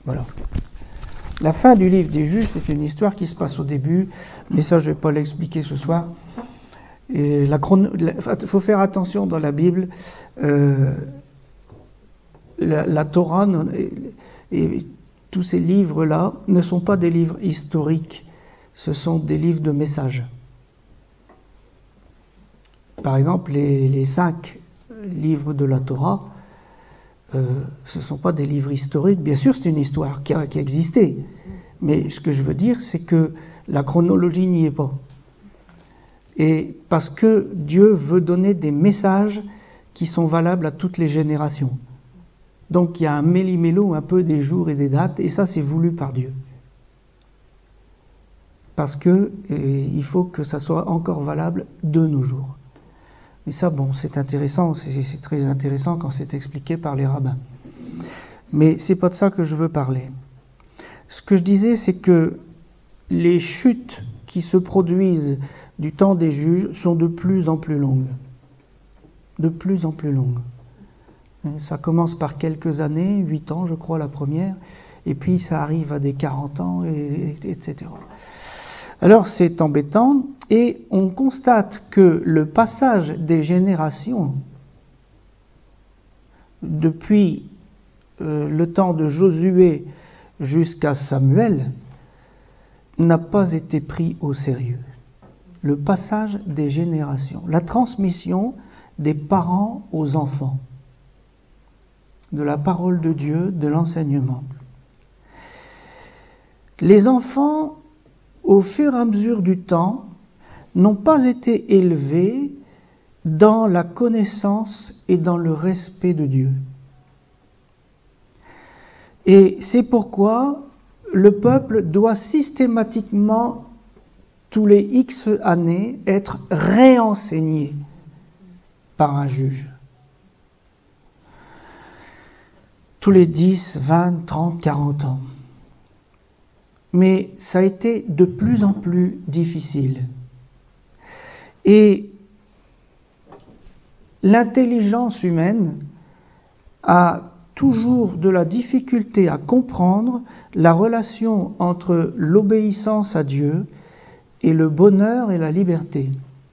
Voilà. La fin du livre des Juges, c'est une histoire qui se passe au début, mais ça je ne vais pas l'expliquer ce soir. Il faut faire attention dans la Bible, la Torah et tous ces livres-là ne sont pas des livres historiques, ce sont des livres de messages. Par exemple, les 5 livres de la Torah, ce ne sont pas des livres historiques. Bien sûr, c'est une histoire qui a existé. Mais ce que je veux dire, c'est que la chronologie n'y est pas. Et parce que Dieu veut donner des messages qui sont valables à toutes les générations. Donc il y a un méli-mélo un peu des jours et des dates, et ça c'est voulu par Dieu. Parce que il faut que ça soit encore valable de nos jours. Et ça, bon, c'est intéressant, c'est très intéressant quand c'est expliqué par les rabbins. Mais c'est pas de ça que je veux parler. Ce que je disais, c'est que les chutes qui se produisent du temps des juges sont de plus en plus longues. De plus en plus longues. Ça commence par quelques années, 8 ans je crois la première, et puis ça arrive à des 40 ans, etc. Alors c'est embêtant, et on constate que le passage des générations, depuis le temps de Josué jusqu'à Samuel, n'a pas été pris au sérieux. Le passage des générations, la transmission des parents aux enfants, de la parole de Dieu, de l'enseignement. Les enfants, au fur et à mesure du temps, n'ont pas été élevés dans la connaissance et dans le respect de Dieu. Et c'est pourquoi le peuple doit systématiquement, tous les X années, être réenseigné par un juge. Tous les 10, 20, 30, 40 ans. Mais ça a été de plus en plus difficile. Et l'intelligence humaine a toujours de la difficulté à comprendre la relation entre l'obéissance à Dieu et le bonheur et la liberté.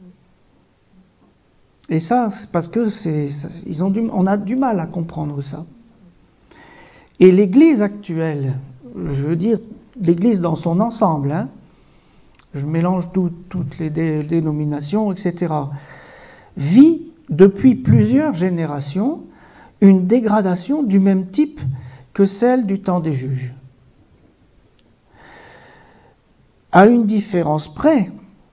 Et ça, c'est parce que on a du mal à comprendre ça. Et l'Église actuelle, je veux dire l'Église dans son ensemble, je mélange toutes les dénominations, etc., vit depuis plusieurs générations une dégradation du même type que celle du temps des juges. À une différence près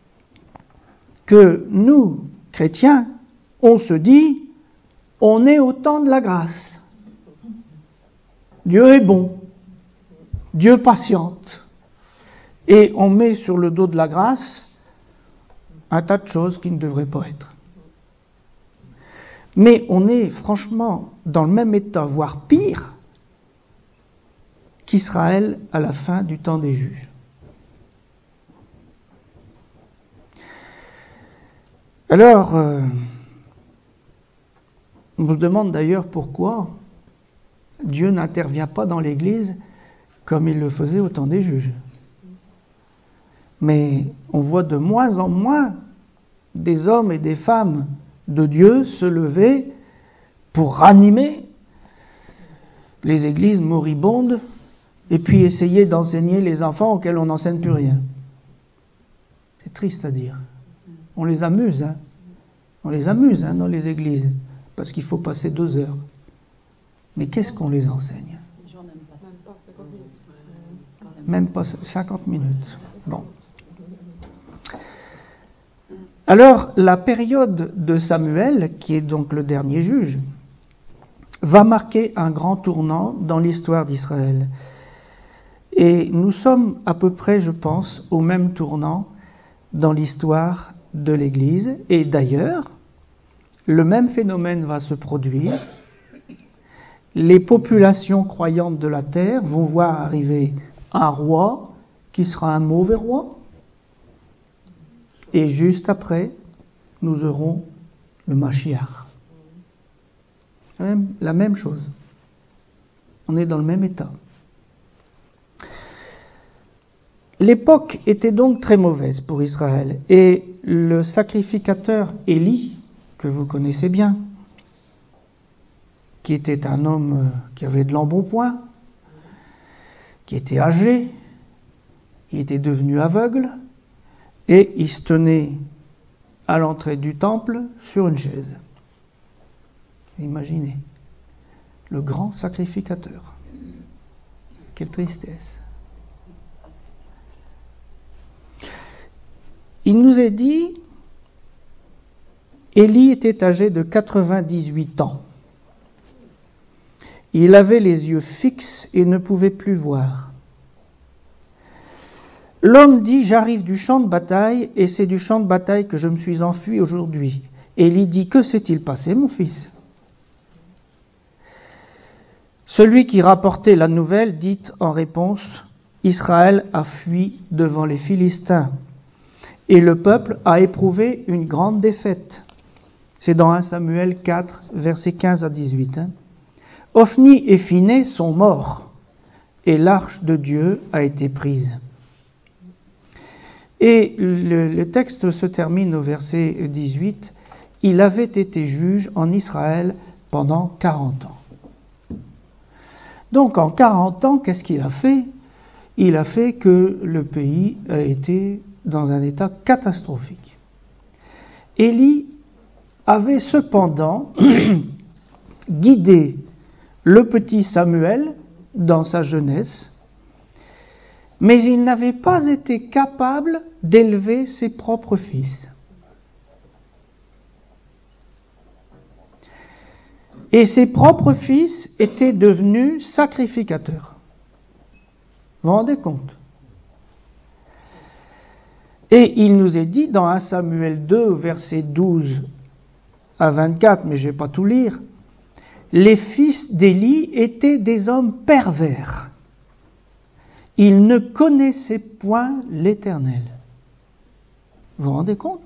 que nous, chrétiens, on se dit, on est au temps de la grâce. Dieu est bon. Dieu patiente. Et on met sur le dos de la grâce un tas de choses qui ne devraient pas être. Mais on est franchement dans le même état, voire pire, qu'Israël à la fin du temps des juges. Alors, on se demande d'ailleurs pourquoi Dieu n'intervient pas dans l'Église comme il le faisait au temps des juges. Mais on voit de moins en moins des hommes et des femmes de Dieu se lever pour ranimer les églises moribondes et puis essayer d'enseigner les enfants auxquels on n'enseigne plus rien. C'est triste à dire. On les amuse, On les amuse, dans les églises, parce qu'il faut passer 2 heures. Mais qu'est-ce qu'on les enseigne ? Même pas 50 minutes. Bon. Alors, la période de Samuel, qui est donc le dernier juge, va marquer un grand tournant dans l'histoire d'Israël. Et nous sommes à peu près, je pense, au même tournant dans l'histoire de l'Église. Et d'ailleurs, le même phénomène va se produire. Les populations croyantes de la terre vont voir arriver un roi qui sera un mauvais roi. Et juste après, nous aurons le Mashiach. La même chose. On est dans le même état. L'époque était donc très mauvaise pour Israël et le sacrificateur Élie, que vous connaissez bien, qui était un homme qui avait de l'embonpoint, qui était âgé, il était devenu aveugle et il se tenait à l'entrée du temple sur une chaise. Imaginez, le grand sacrificateur. Quelle tristesse. Il nous est dit, Élie était âgé de 98 ans. Il avait les yeux fixes et ne pouvait plus voir. L'homme dit, j'arrive du champ de bataille et c'est du champ de bataille que je me suis enfui aujourd'hui. Élie dit, que s'est-il passé, mon fils ? Celui qui rapportait la nouvelle dit en réponse, Israël a fui devant les Philistins et le peuple a éprouvé une grande défaite. C'est dans 1 Samuel 4, versets 15 à 18. Ophni et Phiné sont morts et l'arche de Dieu a été prise. Et le texte se termine au verset 18. Il avait été juge en Israël pendant 40 ans. Donc en 40 ans, qu'est-ce qu'il a fait ? Il a fait que le pays a été dans un état catastrophique. Élie avait cependant guidé le petit Samuel dans sa jeunesse, mais il n'avait pas été capable d'élever ses propres fils. Et ses propres fils étaient devenus sacrificateurs. Vous vous rendez compte ? Et il nous est dit dans 1 Samuel 2, versets 12 à 24, mais je ne vais pas tout lire, les fils d'Élie étaient des hommes pervers. Ils ne connaissaient point l'Éternel. Vous vous rendez compte ?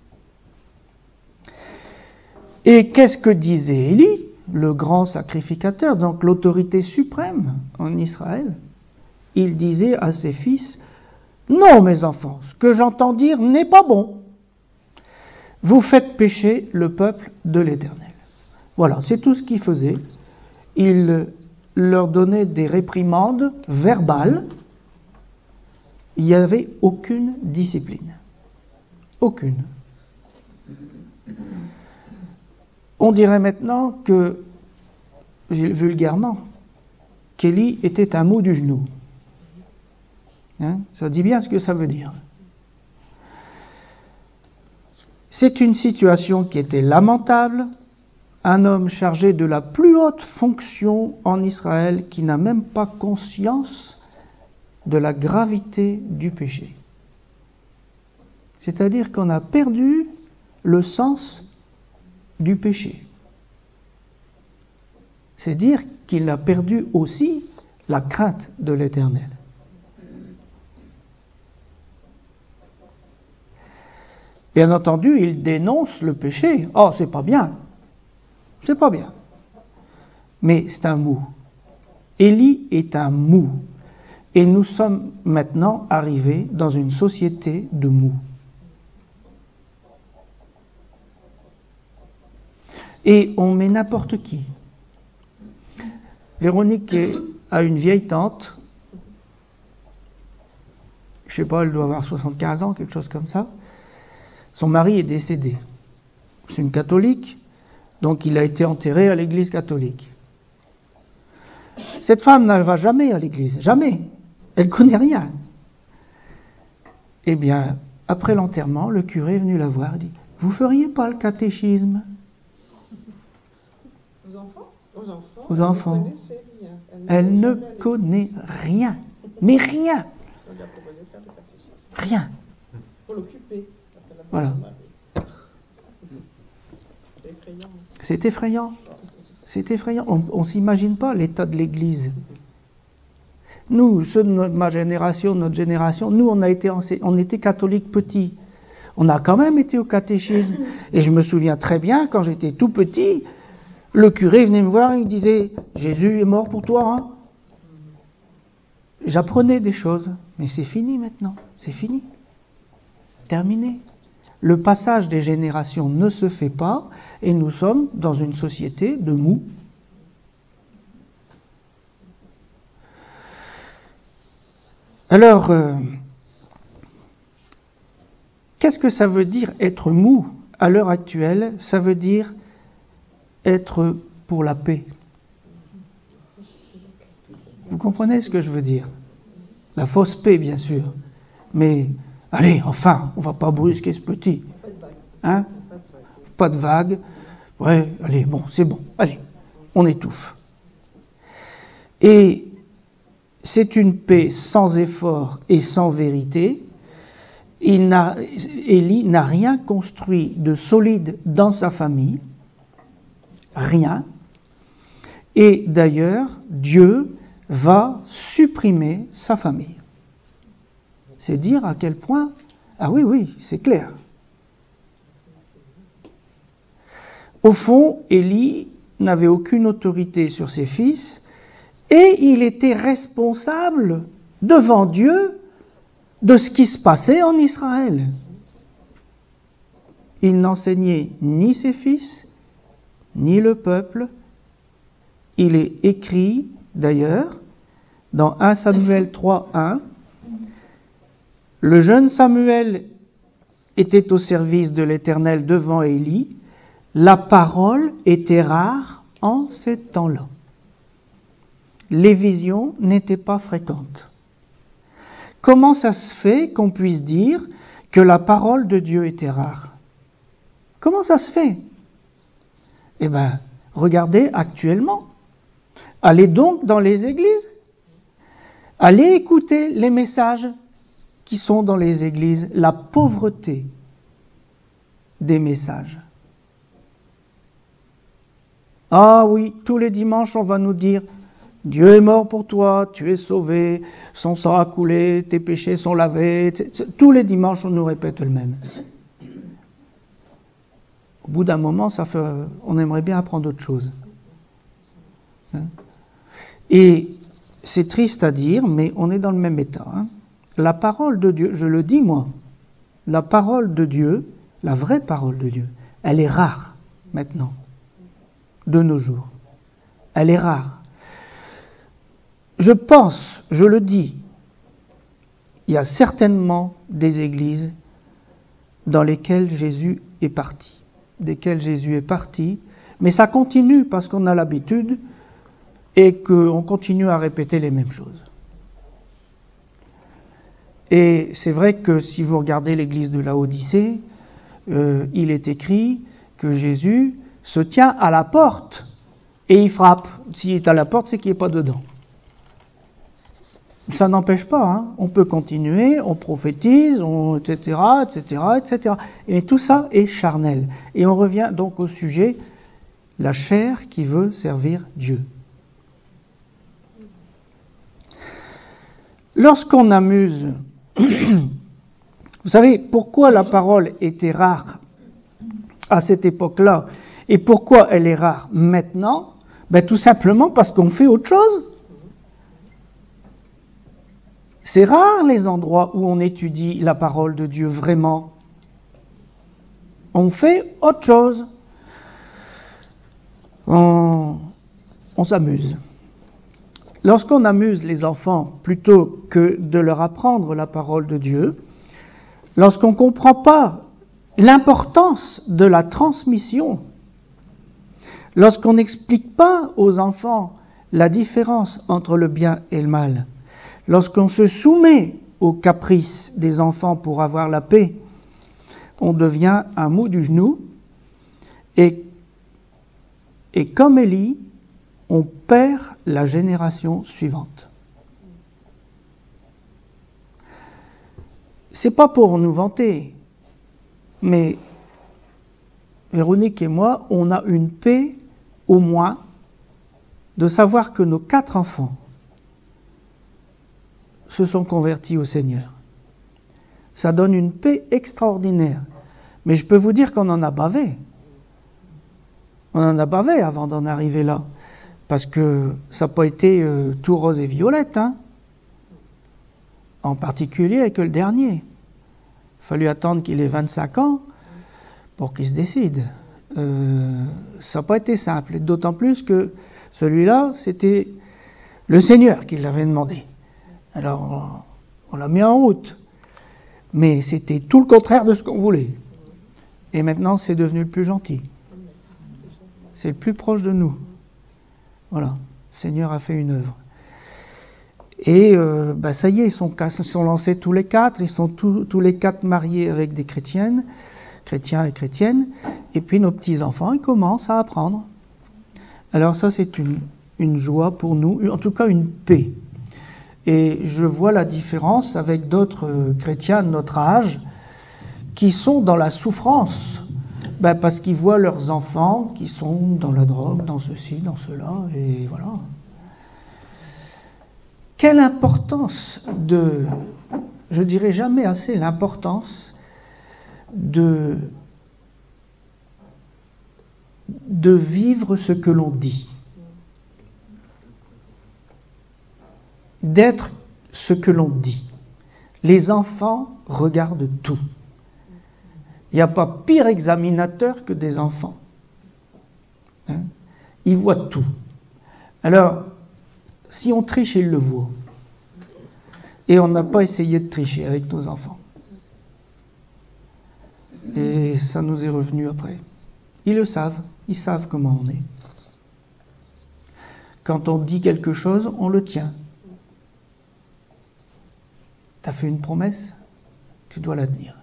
Et qu'est-ce que disait Élie, le grand sacrificateur, donc l'autorité suprême en Israël ? Il disait à ses fils, « Non, mes enfants, ce que j'entends dire n'est pas bon. Vous faites pécher le peuple de l'Éternel. » Voilà, c'est tout ce qu'il faisait. Il leur donnait des réprimandes verbales. Il n'y avait aucune discipline. Aucune. On dirait maintenant que, vulgairement, qu'Élie était un mou du genou. Ça dit bien ce que ça veut dire. C'est une situation qui était lamentable. Un homme chargé de la plus haute fonction en Israël qui n'a même pas conscience de la gravité du péché. C'est-à-dire qu'on a perdu le sens du péché. C'est dire qu'il a perdu aussi la crainte de l'Éternel. Bien entendu, il dénonce le péché. Oh, c'est pas bien. C'est pas bien. Mais c'est un mou. Élie est un mou. Et nous sommes maintenant arrivés dans une société de mous. Et on met n'importe qui. Véronique a une vieille tante. Je sais pas, elle doit avoir 75 ans, quelque chose comme ça. Son mari est décédé. C'est une catholique, donc il a été enterré à l'église catholique. Cette femme ne va jamais à l'église, jamais. Elle ne connaît rien. Eh bien, après l'enterrement, le curé est venu la voir et dit « Vous feriez pas le catéchisme ?» Aux enfants ? Aux enfants. Elle ne connaît rien. Mais rien. On lui a proposé de faire le catéchisme. Rien. Pour l'occuper. Voilà. C'est effrayant. C'est effrayant. On ne s'imagine pas l'état de l'Église. Nous, ceux de ma génération, notre génération, nous, on était catholiques petits. On a quand même été au catéchisme. Et je me souviens très bien, quand j'étais tout petit, le curé venait me voir et il disait « Jésus est mort pour toi, hein ?» j'apprenais des choses, mais c'est fini maintenant, c'est fini. Terminé. Le passage des générations ne se fait pas et nous sommes dans une société de mou. Alors, qu'est-ce que ça veut dire être mou à l'heure actuelle? Ça veut dire être pour la paix. Vous comprenez ce que je veux dire? La fausse paix, bien sûr. Mais, allez, enfin, on va pas brusquer ce petit. Hein? Pas de vague. Ouais, allez, bon, c'est bon. Allez, on étouffe. Et c'est une paix sans effort et sans vérité. Élie n'a rien construit de solide dans sa famille. Rien. Et d'ailleurs, Dieu va supprimer sa famille. C'est dire à quel point... Ah oui, c'est clair. Au fond, Élie n'avait aucune autorité sur ses fils et il était responsable devant Dieu de ce qui se passait en Israël. Il n'enseignait ni ses fils, ni le peuple. Il est écrit, d'ailleurs, dans 1 Samuel 3:1, le jeune Samuel était au service de l'Éternel devant Élie. La parole était rare en ces temps-là. Les visions n'étaient pas fréquentes. Comment ça se fait qu'on puisse dire que la parole de Dieu était rare? Comment ça se fait? Eh bien, regardez actuellement. Allez donc dans les églises. Allez écouter les messages qui sont dans les églises. La pauvreté des messages. Ah oui, tous les dimanches, on va nous dire « Dieu est mort pour toi, tu es sauvé, son sang a coulé, tes péchés sont lavés. » Tous les dimanches, on nous répète le même. Au bout d'un moment, on aimerait bien apprendre autre chose. Et c'est triste à dire, mais on est dans le même état. La parole de Dieu, je le dis moi, la parole de Dieu, la vraie parole de Dieu, elle est rare maintenant, de nos jours. Elle est rare. Je pense, je le dis, il y a certainement des églises dans lesquelles Jésus est parti. Mais ça continue parce qu'on a l'habitude et qu'on continue à répéter les mêmes choses. Et c'est vrai que si vous regardez l'église de Laodicée, il est écrit que Jésus se tient à la porte et il frappe. S'il est à la porte, c'est qu'il n'est pas dedans. Ça n'empêche pas, on peut continuer, on prophétise, etc. Et tout ça est charnel. Et on revient donc au sujet, la chair qui veut servir Dieu. Lorsqu'on amuse, vous savez pourquoi la parole était rare à cette époque-là et pourquoi elle est rare maintenant? Tout simplement parce qu'on fait autre chose. C'est rare les endroits où on étudie la parole de Dieu vraiment. On fait autre chose. On s'amuse. Lorsqu'on amuse les enfants plutôt que de leur apprendre la parole de Dieu, lorsqu'on ne comprend pas l'importance de la transmission, lorsqu'on n'explique pas aux enfants la différence entre le bien et le mal, lorsqu'on se soumet aux caprices des enfants pour avoir la paix, on devient un mou du genou et comme Élie, on perd la génération suivante. C'est pas pour nous vanter, mais Véronique et moi, on a une paix au moins de savoir que nos 4 enfants se sont convertis au Seigneur. Ça donne une paix extraordinaire. Mais je peux vous dire qu'on en a bavé. On en a bavé avant d'en arriver là. Parce que ça n'a pas été tout rose et violette. en particulier avec le dernier. Il a fallu attendre qu'il ait 25 ans pour qu'il se décide. Ça n'a pas été simple, d'autant plus que celui-là, c'était le Seigneur qui l'avait demandé. Alors, on l'a mis en route, mais c'était tout le contraire de ce qu'on voulait. Et maintenant, c'est devenu le plus gentil. C'est le plus proche de nous. Voilà, le Seigneur a fait une œuvre. Et ça y est, ils sont lancés tous les quatre, ils sont tous les quatre mariés avec des chrétiens et chrétiennes, et puis nos petits-enfants, ils commencent à apprendre. Alors ça, c'est une joie pour nous, en tout cas une paix. Et je vois la différence avec d'autres chrétiens de notre âge qui sont dans la souffrance, parce qu'ils voient leurs enfants qui sont dans la drogue, dans ceci, dans cela, et voilà. Quelle importance je dirais jamais assez l'importance de vivre ce que l'on dit, d'être ce que l'on dit. Les enfants regardent tout. Il n'y a pas pire examinateur que des enfants. Ils voient tout. Alors, si on triche, ils le voient. Et on n'a pas essayé de tricher avec nos enfants. Et ça nous est revenu après. Ils le savent. Ils savent comment on est. Quand on dit quelque chose, on le tient. T'as fait une promesse, tu dois la tenir.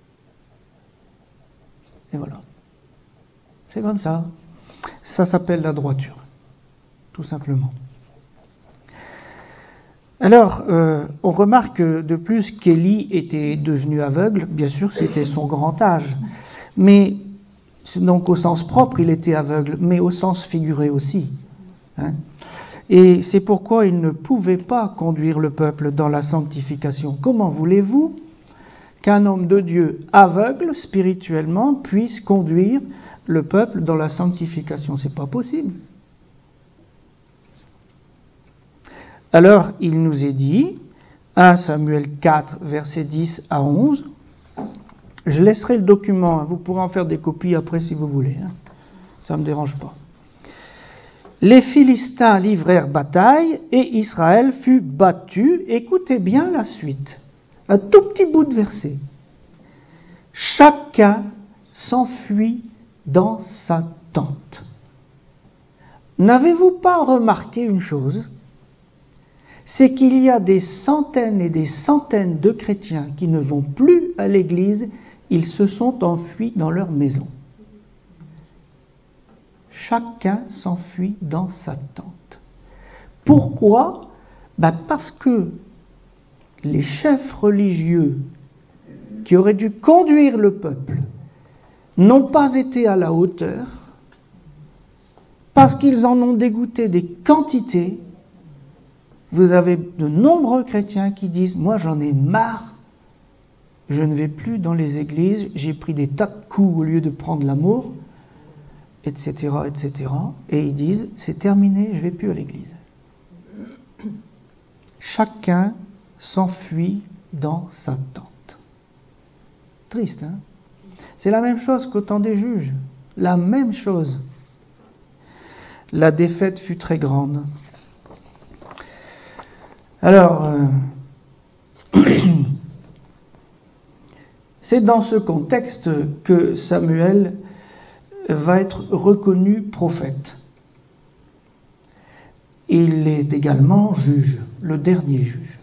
Et voilà. C'est comme ça. Ça s'appelle la droiture. Tout simplement. Alors, on remarque de plus qu'Élie était devenu aveugle. Bien sûr, c'était son grand âge. Mais, donc au sens propre, il était aveugle, mais au sens figuré aussi. Et c'est pourquoi il ne pouvait pas conduire le peuple dans la sanctification. Comment voulez-vous qu'un homme de Dieu aveugle spirituellement puisse conduire le peuple dans la sanctification? C'est pas possible. Alors, il nous est dit, 1 Samuel 4, versets 10 à 11, je laisserai le document, vous pourrez en faire des copies après si vous voulez, ça ne me dérange pas. Les Philistins livrèrent bataille et Israël fut battu. Écoutez bien la suite, un tout petit bout de verset. Chacun s'enfuit dans sa tente. N'avez-vous pas remarqué une chose ? C'est qu'il y a des centaines et des centaines de chrétiens qui ne vont plus à l'église, ils se sont enfuis dans leur maison. Chacun s'enfuit dans sa tente. Pourquoi ? Parce que les chefs religieux qui auraient dû conduire le peuple n'ont pas été à la hauteur, parce qu'ils en ont dégoûté des quantités. Vous avez de nombreux chrétiens qui disent « Moi, j'en ai marre, je ne vais plus dans les églises, j'ai pris des tas de coups au lieu de prendre l'amour, etc., etc. » Et ils disent « C'est terminé, je ne vais plus à l'église. » Chacun s'enfuit dans sa tente. Triste, hein ? C'est la même chose qu'au temps des juges. La même chose. La défaite fut très grande. Alors, c'est dans ce contexte que Samuel va être reconnu prophète. Il est également juge, le dernier juge.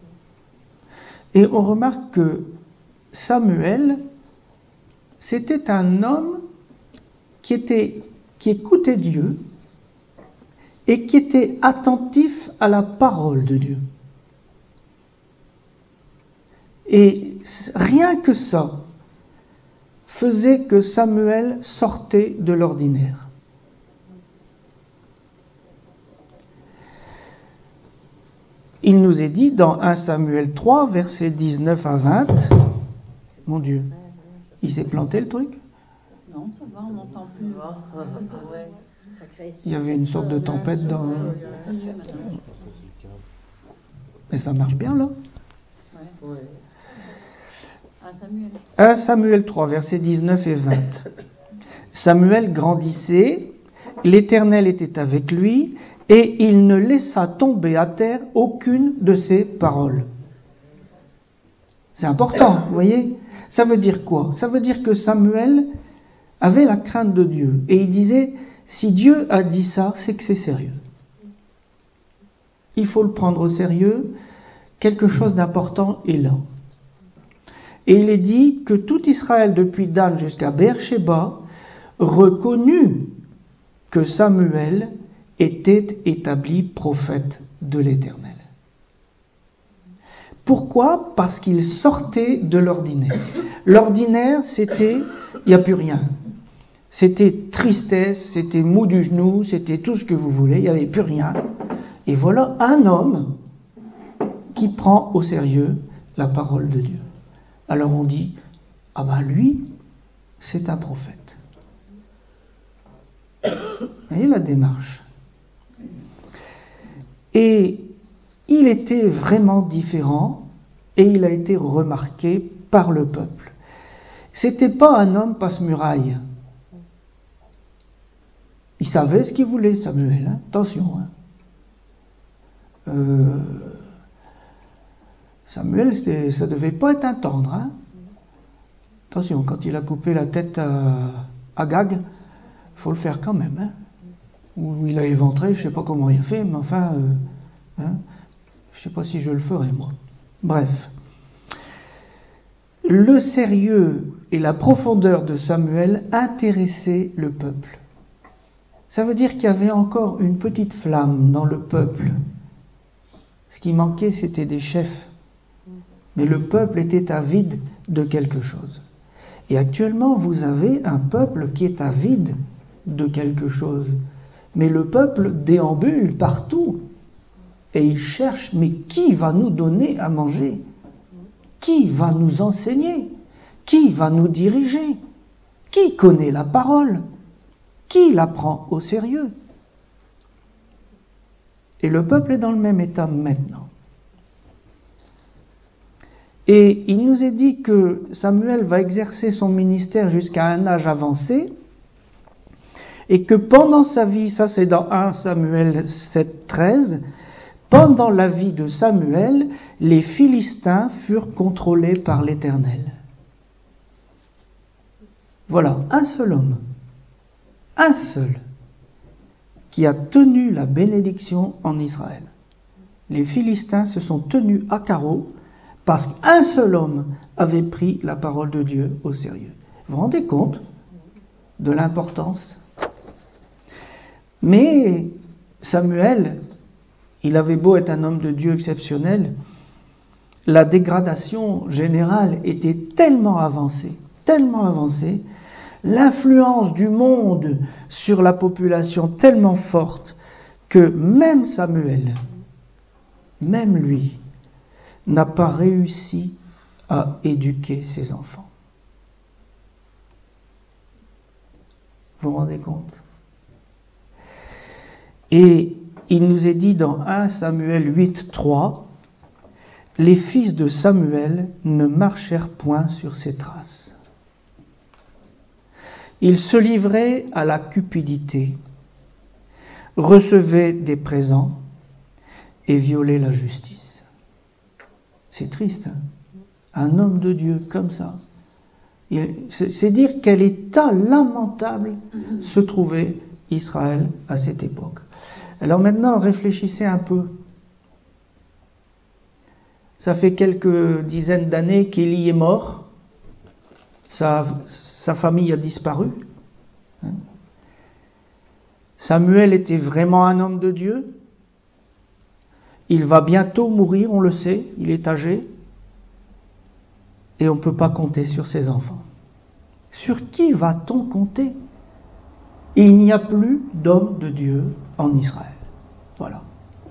Et on remarque que Samuel, c'était un homme qui écoutait Dieu et qui était attentif à la parole de Dieu. Et rien que ça faisait que Samuel sortait de l'ordinaire. Il nous est dit dans 1 Samuel 3, versets 19 à 20, mon Dieu, il s'est planté le truc ? Non, ça va, on n'entend plus. Il y avait une sorte de tempête dans... Mais ça marche bien là ? Ouais. 1 Samuel 3, versets 19 et 20. Samuel grandissait, l'Éternel était avec lui, et il ne laissa tomber à terre aucune de ses paroles. C'est important, vous voyez? Ça veut dire quoi? Ça veut dire que Samuel avait la crainte de Dieu. Et il disait, si Dieu a dit ça, c'est que c'est sérieux. Il faut le prendre au sérieux. Quelque chose d'important est là. Et il est dit que tout Israël, depuis Dan jusqu'à Beersheba, reconnut que Samuel était établi prophète de l'Éternel. Pourquoi? Parce qu'il sortait de l'ordinaire. L'ordinaire, c'était, il n'y a plus rien. C'était tristesse, c'était mou du genou, c'était tout ce que vous voulez, il n'y avait plus rien. Et voilà un homme qui prend au sérieux la parole de Dieu. Alors on dit, ah ben lui, c'est un prophète. Vous voyez la démarche. Et il était vraiment différent et il a été remarqué par le peuple. C'était pas un homme passe-muraille. Il savait ce qu'il voulait, Samuel. Hein. Attention. Hein. Samuel, ça devait pas être un tendre. Hein. Attention, quand il a coupé la tête à Agag, faut le faire quand même. Hein. Ou il a éventré, je sais pas comment il a fait, mais enfin, hein, je sais pas si je le ferai moi. Bref. Le sérieux et la profondeur de Samuel intéressaient le peuple. Ça veut dire qu'il y avait encore une petite flamme dans le peuple. Ce qui manquait, c'était des chefs. Mais le peuple était avide de quelque chose. Et actuellement, vous avez un peuple qui est avide de quelque chose. Mais le peuple déambule partout. Et il cherche, mais qui va nous donner à manger? Qui va nous enseigner? Qui va nous diriger? Qui connaît la parole? Qui la prend au sérieux? Et le peuple est dans le même état maintenant. Et il nous est dit que Samuel va exercer son ministère jusqu'à un âge avancé, et que pendant sa vie, ça c'est dans 1 Samuel 7, 13, pendant la vie de Samuel, les Philistins furent contrôlés par l'Éternel. Voilà, un seul homme, un seul, qui a tenu la bénédiction en Israël. Les Philistins se sont tenus à carreau parce qu'un seul homme avait pris la parole de Dieu au sérieux. Vous vous rendez compte de l'importance? Mais Samuel, il avait beau être un homme de Dieu exceptionnel, la dégradation générale était tellement avancée, l'influence du monde sur la population tellement forte, que même Samuel, même lui, n'a pas réussi à éduquer ses enfants. Vous vous rendez compte? Et il nous est dit dans 1 Samuel 8, 3, « Les fils de Samuel ne marchèrent point sur ses traces. Ils se livraient à la cupidité, recevaient des présents et violaient la justice. » C'est triste, hein? Un homme de Dieu comme ça. C'est dire quel état lamentable se trouvait Israël à cette époque. Alors maintenant, réfléchissez un peu. Ça fait quelques dizaines d'années qu'Élie est mort. Sa famille a disparu. Samuel était vraiment un homme de Dieu. Il va bientôt mourir, on le sait, il est âgé. Et on ne peut pas compter sur ses enfants. Sur qui va-t-on compter? Il n'y a plus d'homme de Dieu en Israël. Voilà.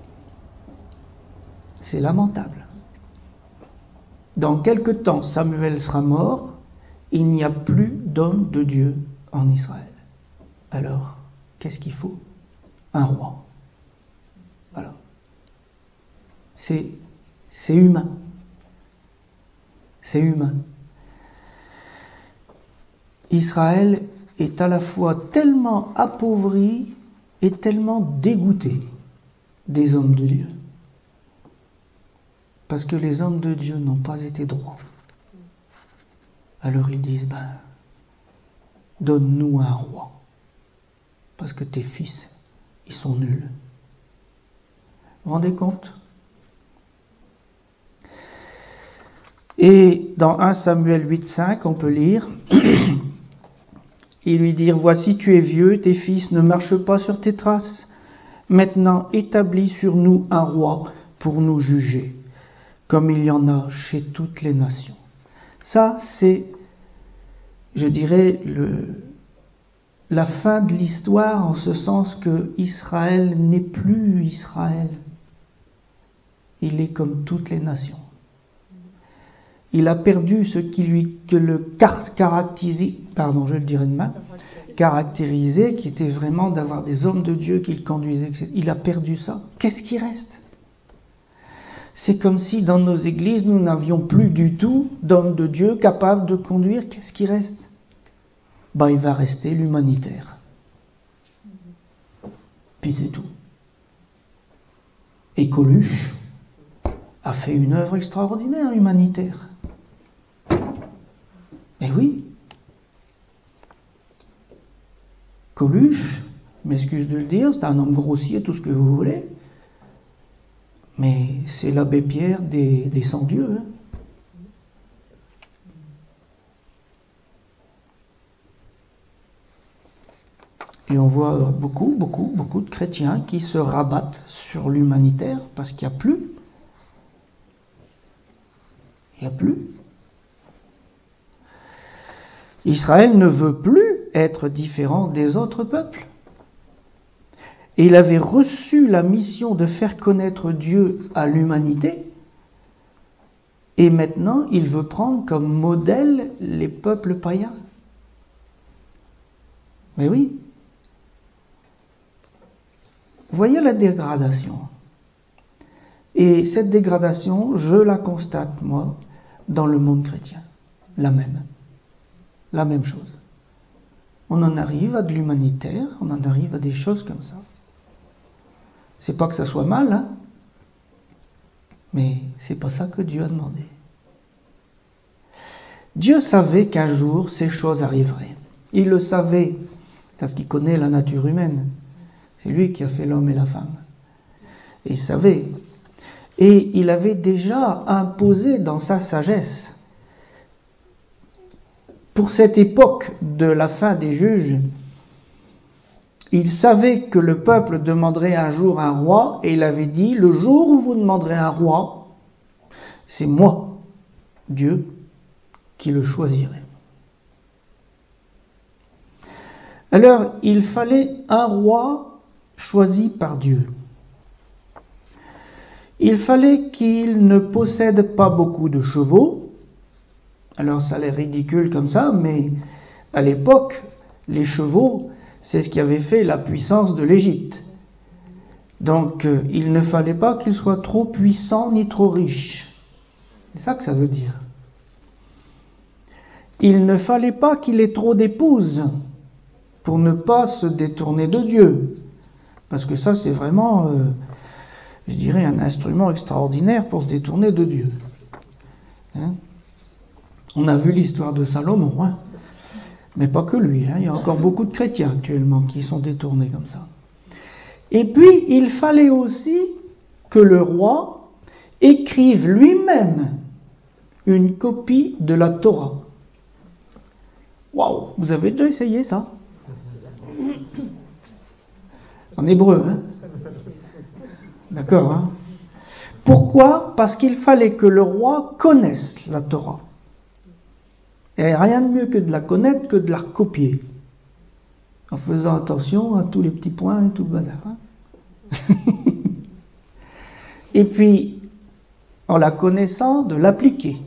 C'est lamentable. Dans quelque temps, Samuel sera mort, il n'y a plus d'homme de Dieu en Israël. Alors, qu'est-ce qu'il faut? Un roi. Voilà. C'est humain. c'est humain. Israël est à la fois tellement appauvri et tellement dégoûté des hommes de Dieu. Parce que les hommes de Dieu n'ont pas été droits. Alors ils disent, donne-nous un roi. Parce que tes fils, ils sont nuls. Vous vous rendez compte? Et dans 1 Samuel 8,5, on peut lire, il lui dit, voici tu es vieux, tes fils ne marchent pas sur tes traces. Maintenant établis sur nous un roi pour nous juger, comme il y en a chez toutes les nations. Ça, c'est, je dirais, la fin de l'histoire, en ce sens que Israël n'est plus Israël. Il est comme toutes les nations. Il a perdu ce que le caractérisait, qui était vraiment d'avoir des hommes de Dieu qui le conduisaient. Il a perdu ça. Qu'est-ce qui reste? C'est comme si dans nos églises, nous n'avions plus du tout d'hommes de Dieu capables de conduire. Qu'est-ce qui reste? Il va rester l'humanitaire. Puis c'est tout. Et Coluche a fait une œuvre extraordinaire humanitaire. Mais oui. Coluche, je m'excuse de le dire, c'est un homme grossier, tout ce que vous voulez. Mais c'est l'abbé Pierre des sans-dieux. Et on voit beaucoup de chrétiens qui se rabattent sur l'humanitaire parce qu'il n'y a plus. Il n'y a plus. Israël ne veut plus être différent des autres peuples. Et il avait reçu la mission de faire connaître Dieu à l'humanité. Et maintenant, il veut prendre comme modèle les peuples païens. Mais oui. Vous voyez la dégradation. Et cette dégradation, je la constate, moi, dans le monde chrétien. La même chose. On en arrive à de l'humanitaire, on en arrive à des choses comme ça. C'est pas que ça soit mal, mais c'est pas ça que Dieu a demandé. Dieu savait qu'un jour ces choses arriveraient. Il le savait, parce qu'il connaît la nature humaine. C'est lui qui a fait l'homme et la femme. Et il savait. Et il avait déjà imposé dans sa sagesse, pour cette époque de la fin des juges, il savait que le peuple demanderait un jour un roi, et il avait dit, le jour où vous demanderez un roi, c'est moi, Dieu, qui le choisirai. Alors, il fallait un roi choisi par Dieu. Il fallait qu'il ne possède pas beaucoup de chevaux. Alors ça a l'air ridicule comme ça, mais à l'époque, les chevaux, c'est ce qui avait fait la puissance de l'Égypte. Donc il ne fallait pas qu'il soit trop puissant ni trop riche. C'est ça que ça veut dire. Il ne fallait pas qu'il ait trop d'épouses pour ne pas se détourner de Dieu. Parce que ça, c'est vraiment, je dirais, un instrument extraordinaire pour se détourner de Dieu. On a vu l'histoire de Salomon, mais pas que lui. Il y a encore beaucoup de chrétiens actuellement qui sont détournés comme ça. Et puis, il fallait aussi que le roi écrive lui-même une copie de la Torah. Waouh, vous avez déjà essayé ça? En hébreu, D'accord, Pourquoi? Parce qu'il fallait que le roi connaisse la Torah. Et rien de mieux que de la connaître que de la recopier. En faisant attention à tous les petits points et tout le bazar. Et puis, en la connaissant, de l'appliquer.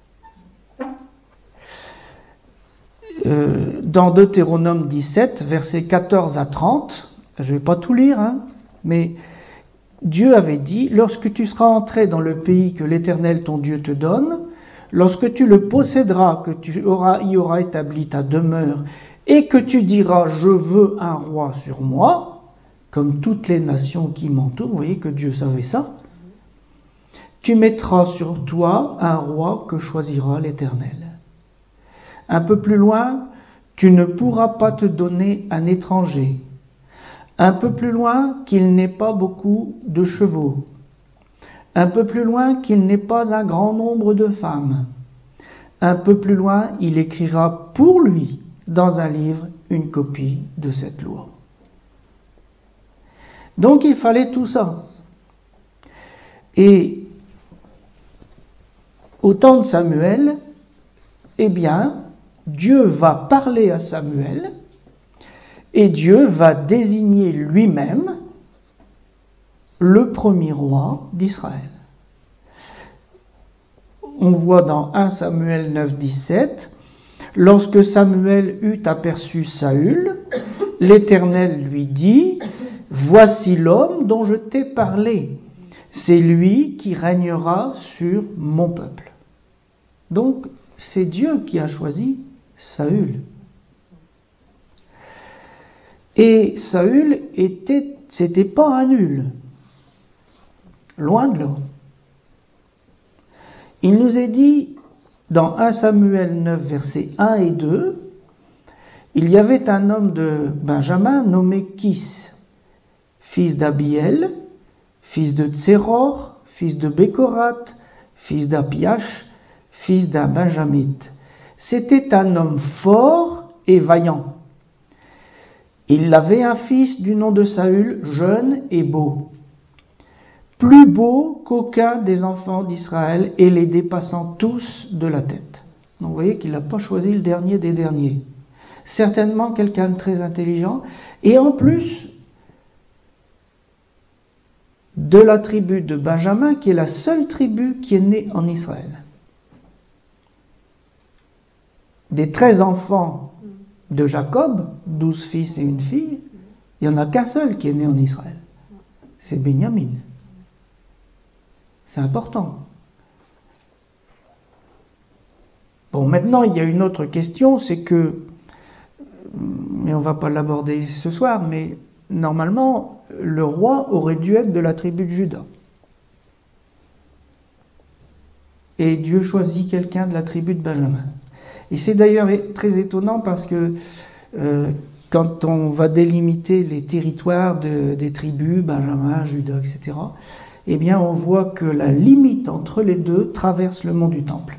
Dans Deutéronome 17, versets 14 à 30, je ne vais pas tout lire, mais Dieu avait dit, lorsque tu seras entré dans le pays que l'Éternel ton Dieu te donne, lorsque tu le posséderas, que tu y auras établi ta demeure, et que tu diras « Je veux un roi sur moi », comme toutes les nations qui m'entourent, vous voyez que Dieu savait ça, tu mettras sur toi un roi que choisira l'Éternel. Un peu plus loin, tu ne pourras pas te donner un étranger. Un peu plus loin, qu'il n'ait pas beaucoup de chevaux. Un peu plus loin, qu'il n'ait pas un grand nombre de femmes. Un peu plus loin, il écrira pour lui, dans un livre, une copie de cette loi. Donc il fallait tout ça. Et au temps de Samuel, eh bien, Dieu va parler à Samuel et Dieu va désigner lui-même le premier roi d'Israël. On voit dans 1 Samuel 9, 17, « Lorsque Samuel eut aperçu Saül, l'Éternel lui dit, « Voici l'homme dont je t'ai parlé, c'est lui qui régnera sur mon peuple. » Donc, c'est Dieu qui a choisi Saül. Et Saül c'était pas un nul. Loin de là. Il nous est dit, dans 1 Samuel 9, versets 1 et 2, il y avait un homme de Benjamin nommé Kis, fils d'Abiel, fils de Tséror, fils de Bécorat, fils d'Apiach, fils d'un Benjamite. C'était un homme fort et vaillant. Il avait un fils du nom de Saül, jeune et beau, plus beau qu'aucun des enfants d'Israël et les dépassant tous de la tête. Donc vous voyez qu'il n'a pas choisi le dernier des derniers. Certainement quelqu'un de très intelligent et en plus de la tribu de Benjamin qui est la seule tribu qui est née en Israël. Des 13 enfants de Jacob, 12 fils et une fille, il n'y en a qu'un seul qui est né en Israël. C'est Benjamin. C'est important. Bon, maintenant, il y a une autre question, c'est que, mais on ne va pas l'aborder ce soir, mais normalement, le roi aurait dû être de la tribu de Juda. Et Dieu choisit quelqu'un de la tribu de Benjamin. Et c'est d'ailleurs très étonnant parce que quand on va délimiter les territoires des tribus, Benjamin, Juda, etc., eh bien on voit que la limite entre les deux traverse le mont du Temple.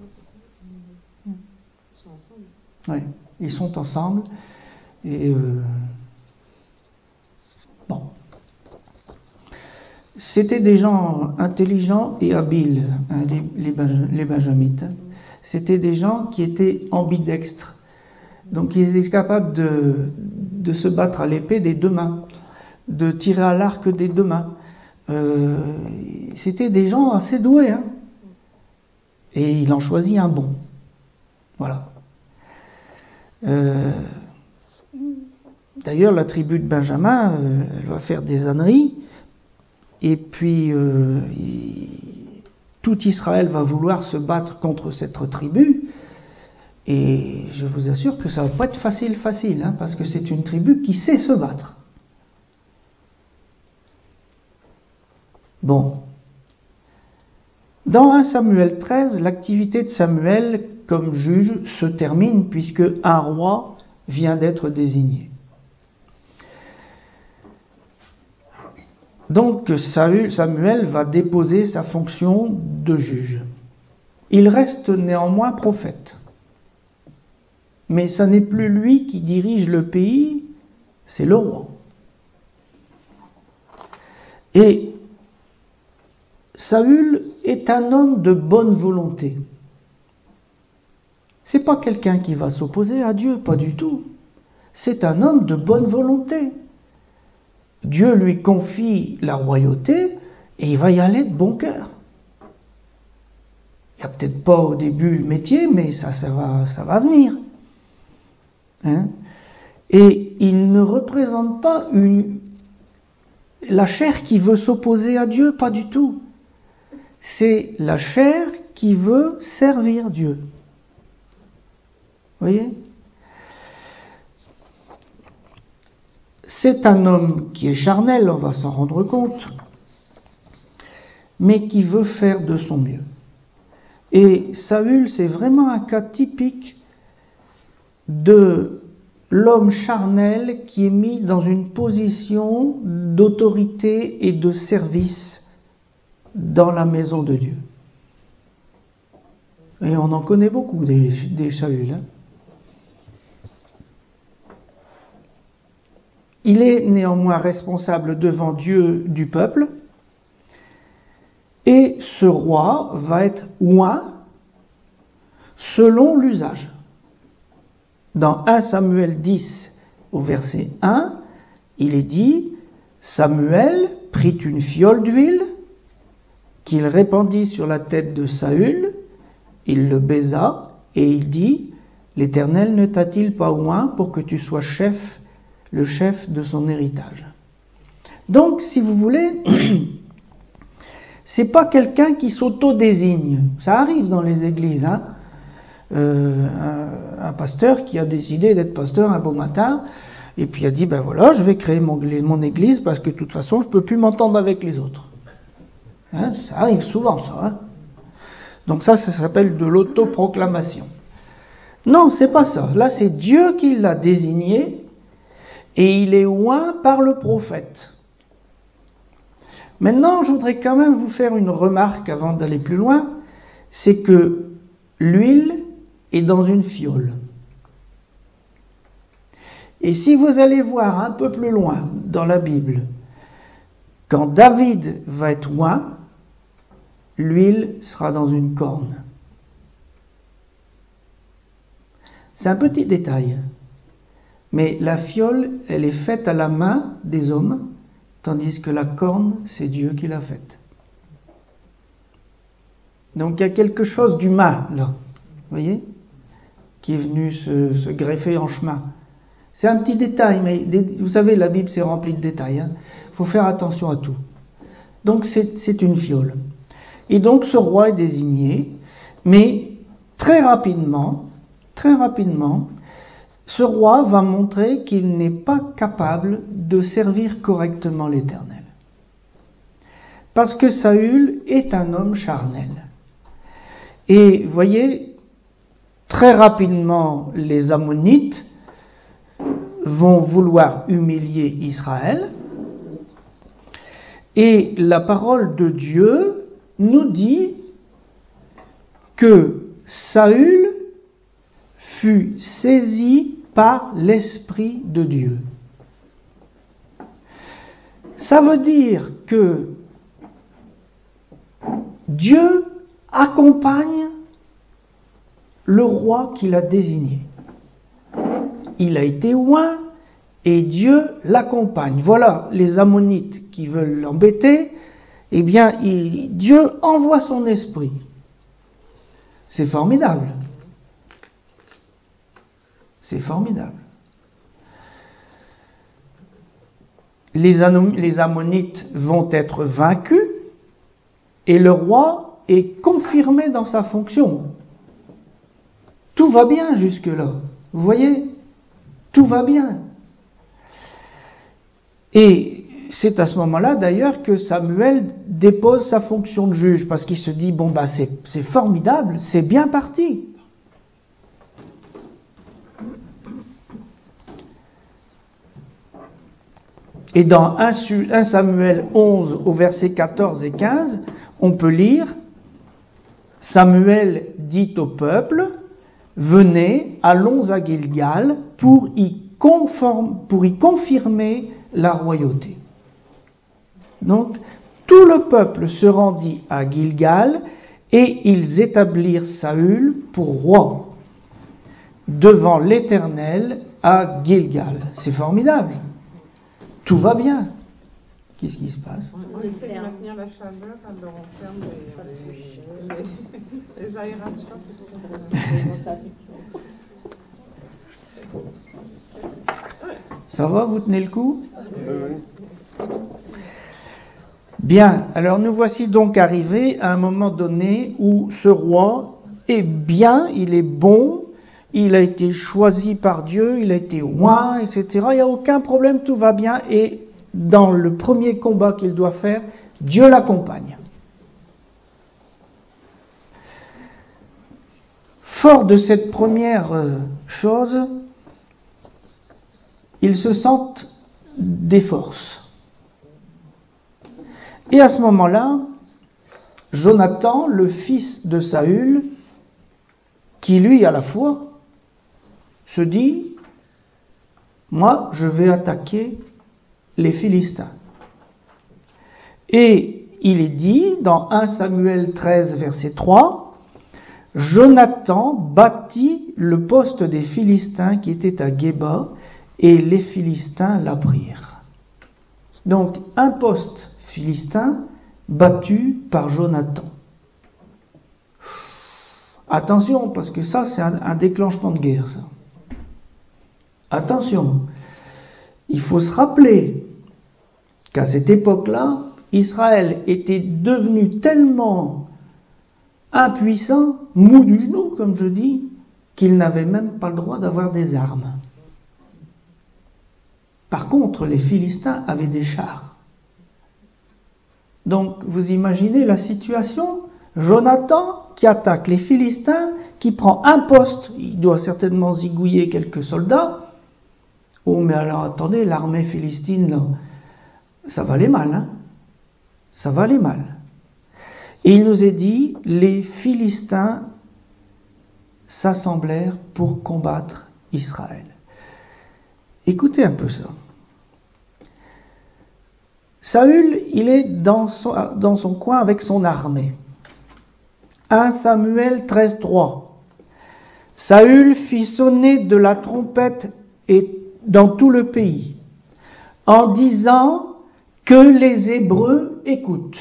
Ouais, ils sont ensemble. Et bon. C'était des gens intelligents et habiles, hein, les Benjamites. C'était des gens qui étaient ambidextres. Donc ils étaient capables de se battre à l'épée des deux mains, de tirer à l'arc des deux mains. C'était des gens assez doués. Hein. Et il en choisit un bon. Voilà. D'ailleurs, la tribu de Benjamin, elle va faire des âneries. Et puis, tout Israël va vouloir se battre contre cette tribu. Et je vous assure que ça va pas être facile, hein, parce que c'est une tribu qui sait se battre. Bon. Dans 1 Samuel 13, l'activité de Samuel comme juge se termine puisque un roi vient d'être désigné. Donc Samuel va déposer sa fonction de juge. Il reste néanmoins prophète. Mais ce n'est plus lui qui dirige le pays, c'est le roi. Et Saül est un homme de bonne volonté. C'est pas quelqu'un qui va s'opposer à Dieu, pas du tout. C'est un homme de bonne volonté. Dieu lui confie la royauté et il va y aller de bon cœur. Il n'y a peut-être pas au début le métier, mais ça va venir. Hein? Et il ne représente pas la chair qui veut s'opposer à Dieu, pas du tout. C'est la chair qui veut servir Dieu. Vous voyez ? C'est un homme qui est charnel, on va s'en rendre compte, mais qui veut faire de son mieux. Et Saül, c'est vraiment un cas typique de l'homme charnel qui est mis dans une position d'autorité et de service dans la maison de Dieu. Et on en connaît beaucoup des Saül. Hein. Il est néanmoins responsable devant Dieu du peuple, et ce roi va être oint selon l'usage. Dans 1 Samuel 10, au verset 1, il est dit « Samuel prit une fiole d'huile qu'il répandit sur la tête de Saül, il le baisa, et il dit « L'Éternel ne t'a-t-il pas oint pour que tu sois le chef de son héritage ?» Donc, si vous voulez, c'est pas quelqu'un qui s'auto-désigne. Ça arrive dans les églises, hein. Un pasteur qui a décidé d'être pasteur un beau matin, et puis a dit, ben voilà, je vais créer mon église parce que de toute façon, je peux plus m'entendre avec les autres. Hein, ça arrive souvent, ça. Hein. Donc ça s'appelle de l'autoproclamation. Non, c'est pas ça. Là, c'est Dieu qui l'a désigné, et il est oint par le prophète. Maintenant, je voudrais quand même vous faire une remarque avant d'aller plus loin, c'est que l'huile est dans une fiole. Et si vous allez voir un peu plus loin dans la Bible, quand David va être oint, l'huile sera dans une corne. C'est un petit détail, mais la fiole, elle est faite à la main des hommes, tandis que la corne, c'est Dieu qui l'a faite. Donc il y a quelque chose d'humain là, vous voyez, qui est venu se greffer en chemin. C'est un petit détail, mais vous savez, la Bible c'est rempli de détails. Hein. Faut faire attention à tout. Donc c'est une fiole. Et donc ce roi est désigné, mais très rapidement, ce roi va montrer qu'il n'est pas capable de servir correctement l'Éternel. Parce que Saül est un homme charnel. Et vous voyez, très rapidement, les Ammonites vont vouloir humilier Israël. Et la parole de Dieu nous dit que Saül fut saisi par l'Esprit de Dieu. Ça veut dire que Dieu accompagne le roi qu'il a désigné. Il a été oint et Dieu l'accompagne. Voilà, les Ammonites qui veulent l'embêter, eh bien, Dieu envoie son esprit. C'est formidable. C'est formidable. Les Ammonites vont être vaincus et le roi est confirmé dans sa fonction. Tout va bien jusque-là. Vous voyez ? Tout va bien. Et c'est à ce moment-là d'ailleurs que Samuel dépose sa fonction de juge parce qu'il se dit, bon bah c'est formidable, c'est bien parti. Et dans 1 Samuel 11 au verset 14 et 15, on peut lire « Samuel dit au peuple, venez, allons à Gilgal pour y confirmer la royauté. » Donc, tout le peuple se rendit à Gilgal et ils établirent Saül pour roi devant l'Éternel à Gilgal. C'est formidable. Tout va bien. Qu'est-ce qui se passe? On essaie de maintenir la chaleur, alors on ferme les aérations. Ça va, vous tenez le coup? Bien, alors nous voici donc arrivés à un moment donné où ce roi est bien, il est bon, il a été choisi par Dieu, il a été oint, etc. Il n'y a aucun problème, tout va bien. Et dans le premier combat qu'il doit faire, Dieu l'accompagne. Fort de cette première chose, ils se sentent des forces. Et à ce moment-là, Jonathan, le fils de Saül, qui lui à la foi, se dit, moi je vais attaquer les Philistins. Et il est dit dans 1 Samuel 13 verset 3, Jonathan bâtit le poste des Philistins qui était à Géba, et les Philistins l'apprirent. Donc un poste philistin battu par Jonathan. Attention, parce que ça c'est un déclenchement de guerre, ça. Attention, il faut se rappeler qu'à cette époque-là, Israël était devenu tellement impuissant, mou du genou, comme je dis, qu'il n'avait même pas le droit d'avoir des armes. Par contre, les Philistins avaient des chars. Donc, vous imaginez la situation, Jonathan qui attaque les Philistins, qui prend un poste, il doit certainement zigouiller quelques soldats. Oh, mais alors attendez, l'armée philistine, là, ça va aller mal, hein? Ça va aller mal. Et il nous est dit, les Philistins s'assemblèrent pour combattre Israël. Écoutez un peu ça. Saül, il est dans son coin avec son armée. 1 Samuel 13, 3. Saül fit sonner de la trompette et dans tout le pays, en disant que les Hébreux écoutent.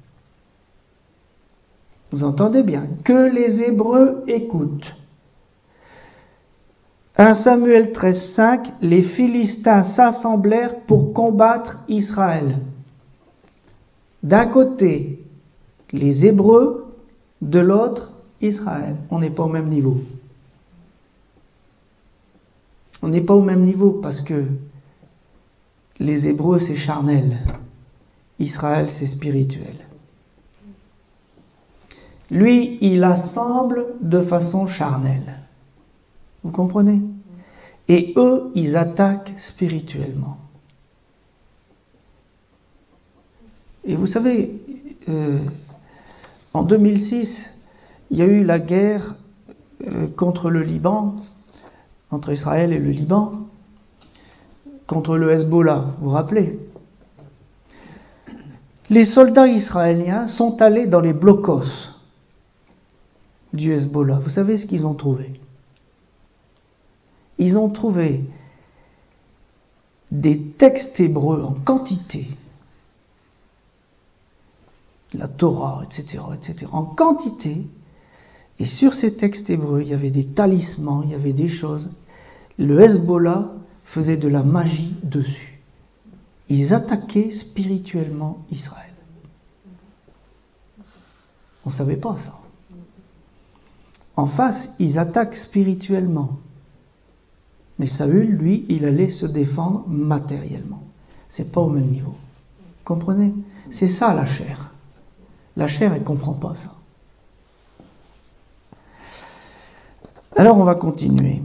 Vous entendez bien, que les Hébreux écoutent. 1 Samuel 13, 5, les Philistins s'assemblèrent pour combattre Israël. D'un côté, les Hébreux, de l'autre, Israël. On n'est pas au même niveau. On n'est pas au même niveau parce que les Hébreux, c'est charnel. Israël, c'est spirituel. Lui, il assemble de façon charnelle. Vous comprenez? Et eux, ils attaquent spirituellement. Et vous savez, en 2006, il y a eu la guerre contre le Liban, entre Israël et le Liban, contre le Hezbollah, vous vous rappelez? Les soldats israéliens sont allés dans les blocos du Hezbollah. Vous savez ce qu'ils ont trouvé? Ils ont trouvé des textes hébreux en quantité, la Torah, etc., en quantité, et sur ces textes hébreux, il y avait des talismans, il y avait des choses. Le Hezbollah faisait de la magie dessus. Ils attaquaient spirituellement Israël. On ne savait pas ça. En face, ils attaquent spirituellement. Mais Saül, lui, il allait se défendre matériellement. C'est pas au même niveau. Comprenez? C'est ça la chair. La chair, elle comprend pas ça. Alors on va continuer.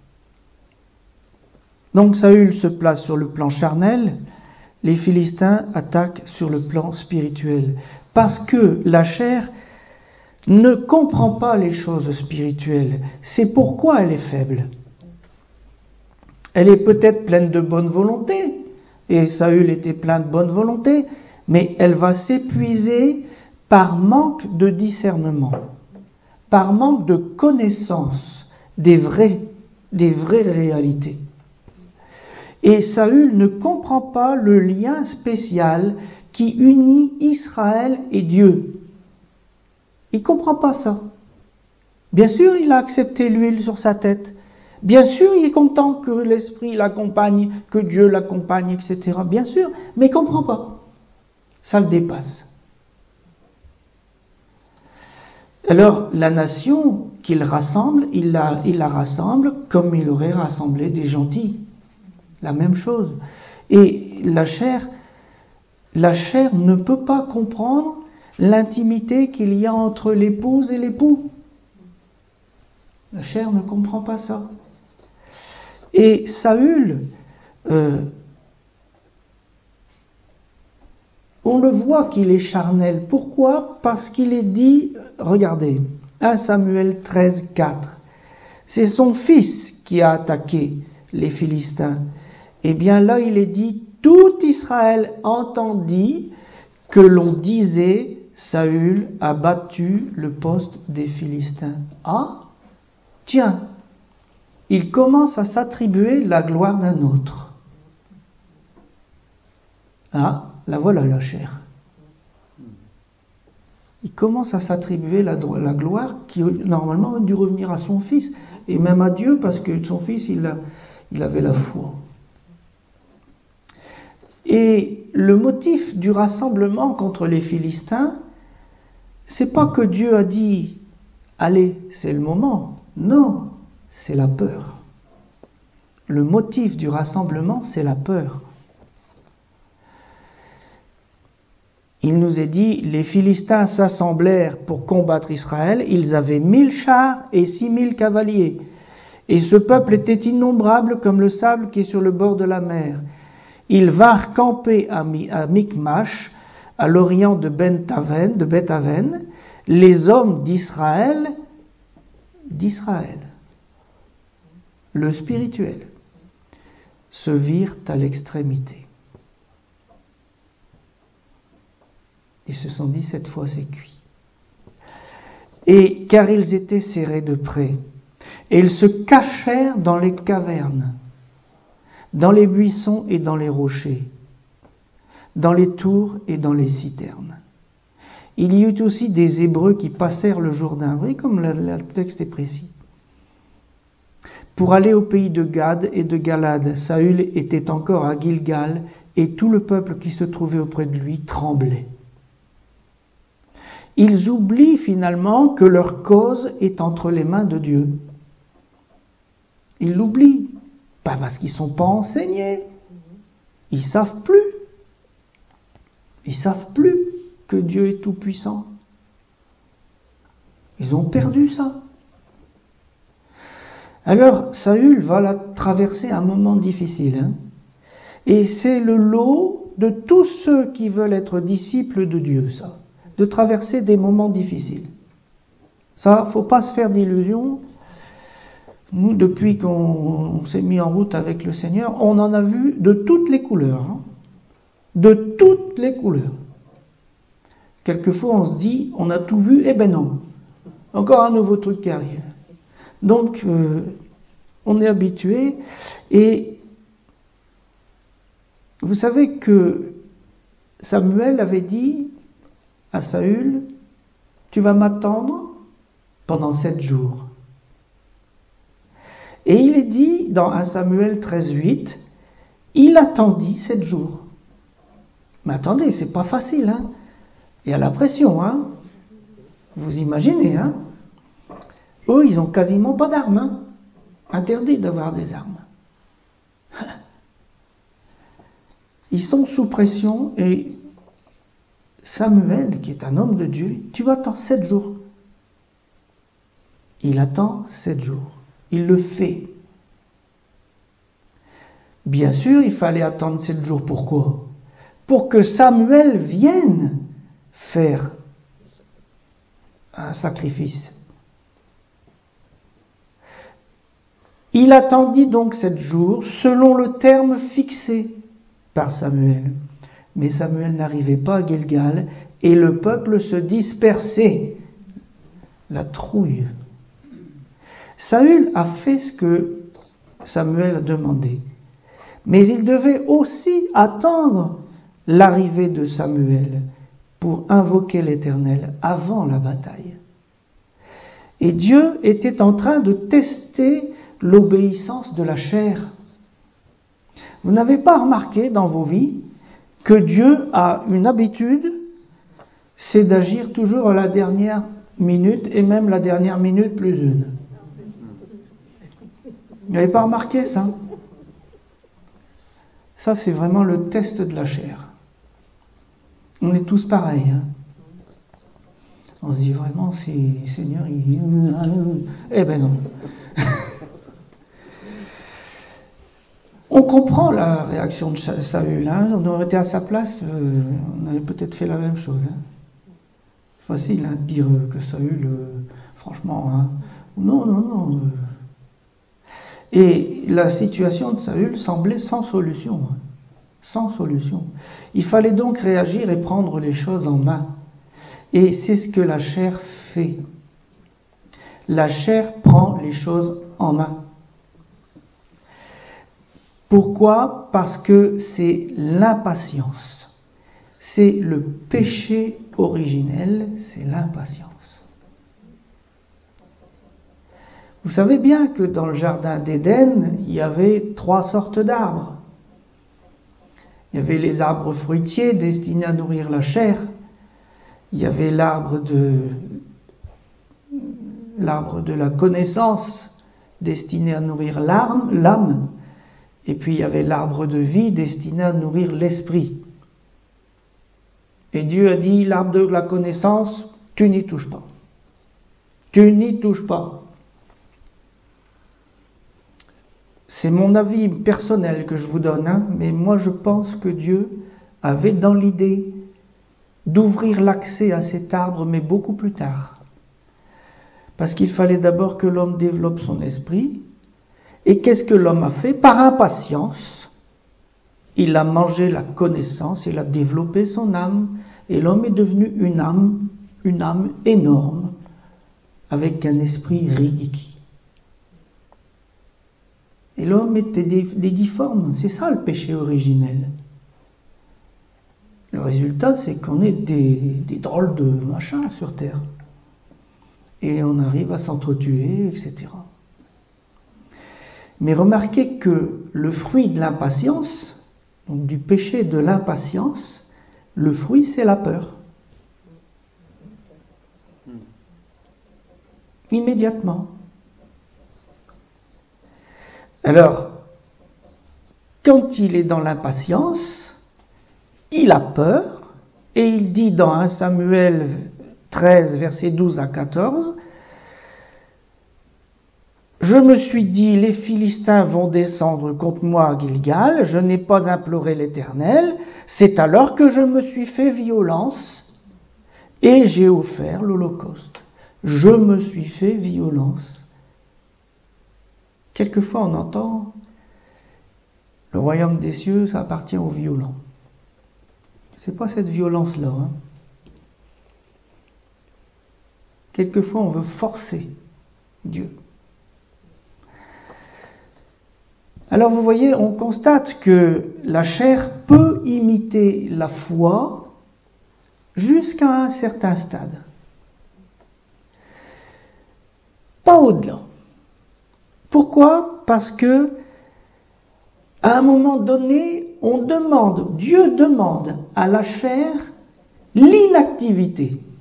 Donc Saül se place sur le plan charnel, les Philistins attaquent sur le plan spirituel. Parce que la chair ne comprend pas les choses spirituelles. C'est pourquoi elle est faible. Elle est peut-être pleine de bonne volonté, et Saül était plein de bonne volonté, mais elle va s'épuiser par manque de discernement, par manque de connaissance des vraies réalités. Et Saül ne comprend pas le lien spécial qui unit Israël et Dieu. Il ne comprend pas ça. Bien sûr, il a accepté l'huile sur sa tête. Bien sûr, il est content que l'Esprit l'accompagne, que Dieu l'accompagne, etc. Bien sûr, mais il ne comprend pas. Ça le dépasse. Alors, la nation qu'il rassemble, il la rassemble comme il aurait rassemblé des gentils. La même chose. Et la chair ne peut pas comprendre l'intimité qu'il y a entre l'épouse et l'époux. La chair ne comprend pas ça. Et Saül, on le voit qu'il est charnel. Pourquoi ? Parce qu'il est dit, regardez, 1 Samuel 13, 4. C'est son fils qui a attaqué les Philistins. Eh bien là, il est dit, tout Israël entendit que l'on disait, Saül a battu le poste des Philistins. Ah, tiens, il commence à s'attribuer la gloire d'un autre. Ah, la voilà la chair. Il commence à s'attribuer la gloire qui normalement aurait dû revenir à son fils, et même à Dieu, parce que son fils, il avait la foi. Et le motif du rassemblement contre les Philistins, c'est pas que Dieu a dit « Allez, c'est le moment ». Non, c'est la peur. Le motif du rassemblement, c'est la peur. Il nous est dit, les Philistins s'assemblèrent pour combattre Israël, ils avaient 1000 chars et 6000 cavaliers. Et ce peuple était innombrable comme le sable qui est sur le bord de la mer. Ils vinrent camper à Michmash, à l'orient de Beth-Aven, les hommes d'Israël, le spirituel, se virent à l'extrémité. Ils se sont dit, cette fois c'est cuit. Et car ils étaient serrés de près, et ils se cachèrent dans les cavernes, dans les buissons et dans les rochers, dans les tours et dans les citernes. Il y eut aussi des Hébreux qui passèrent le Jourdain, vous voyez comme le texte est précis, pour aller au pays de Gad et de Galad. Saül était encore à Gilgal, et tout le peuple qui se trouvait auprès de lui tremblait. Ils oublient finalement que leur cause est entre les mains de Dieu. Ils l'oublient. Pas parce qu'ils ne sont pas enseignés. Ils ne savent plus. Ils ne savent plus que Dieu est tout-puissant. Ils ont perdu ça. Alors, Saül va traverser un moment difficile. Et c'est le lot de tous ceux qui veulent être disciples de Dieu, ça. De traverser des moments difficiles. Ça, faut pas se faire d'illusions. Nous, depuis qu'on s'est mis en route avec le Seigneur, on en a vu de toutes les couleurs. De toutes les couleurs. Quelquefois, on se dit, on a tout vu, eh ben non. Encore un nouveau truc qui arrive. Donc, on est habitué. Et vous savez que Samuel avait dit à Saül, tu vas m'attendre pendant 7 jours. Et il est dit dans 1 Samuel 13:8, il attendit 7 jours. Mais attendez, c'est pas facile, hein. Il y a la pression, hein. Vous imaginez, hein. Eux, ils ont quasiment pas d'armes, hein. Interdit d'avoir des armes. Ils sont sous pression et Samuel, qui est un homme de Dieu, tu vas attendre 7 jours. Il attend 7 jours. Il le fait. Bien sûr, il fallait attendre 7 jours. Pourquoi ? Pour que Samuel vienne faire un sacrifice. Il attendit donc 7 jours selon le terme fixé par Samuel. Mais Samuel n'arrivait pas à Gilgal et le peuple se dispersait. La trouille. Saül a fait ce que Samuel a demandé. Mais il devait aussi attendre l'arrivée de Samuel pour invoquer l'Éternel avant la bataille. Et Dieu était en train de tester l'obéissance de la chair. Vous n'avez pas remarqué dans vos vies que Dieu a une habitude, c'est d'agir toujours à la dernière minute, et même la dernière minute plus une. Vous n'avez pas remarqué ça? Ça, c'est vraiment le test de la chair. On est tous pareils. Hein. On se dit vraiment, si Seigneur, eh ben non. On comprend la réaction de Saül. Hein. On aurait été à sa place, on avait peut-être fait la même chose. Hein. Facile hein, de dire que Saül, franchement, hein. Non. Et la situation de Saül semblait sans solution. Hein. Sans solution. Il fallait donc réagir et prendre les choses en main. Et c'est ce que la chair fait. La chair prend les choses en main. Pourquoi? Parce que c'est l'impatience. C'est le péché originel, c'est l'impatience. Vous savez bien que dans le jardin d'Éden, il y avait 3 sortes d'arbres. Il y avait les arbres fruitiers destinés à nourrir la chair. Il y avait l'arbre de la connaissance destiné à nourrir l'âme. Et puis il y avait l'arbre de vie destiné à nourrir l'esprit. Et Dieu a dit, l'arbre de la connaissance, tu n'y touches pas. Tu n'y touches pas. C'est mon avis personnel que je vous donne, hein, mais moi je pense que Dieu avait dans l'idée d'ouvrir l'accès à cet arbre, mais beaucoup plus tard. Parce qu'il fallait d'abord que l'homme développe son esprit. Et qu'est-ce que l'homme a fait? Par impatience, il a mangé la connaissance, il a développé son âme, et l'homme est devenu une âme énorme, avec un esprit ridicule. Et l'homme était des difformes, c'est ça le péché originel. Le résultat, c'est qu'on est des drôles de machins sur Terre. Et on arrive à s'entretuer, etc. Mais remarquez que le fruit de l'impatience, donc du péché de l'impatience, le fruit c'est la peur. Immédiatement. Alors, quand il est dans l'impatience, il a peur, et il dit dans 1 Samuel 13, versets 12 à 14, « Je me suis dit, les Philistins vont descendre contre moi à Gilgal, je n'ai pas imploré l'Éternel, c'est alors que je me suis fait violence et j'ai offert l'Holocauste. » Je me suis fait violence. Quelquefois on entend, le royaume des cieux, ça appartient aux violents. C'est pas cette violence-là. Hein. Quelquefois on veut forcer Dieu. Alors vous voyez, on constate que la chair peut imiter la foi jusqu'à un certain stade. Pas au-delà. Pourquoi? Parce que à un moment donné, Dieu demande à la chair l'inactivité.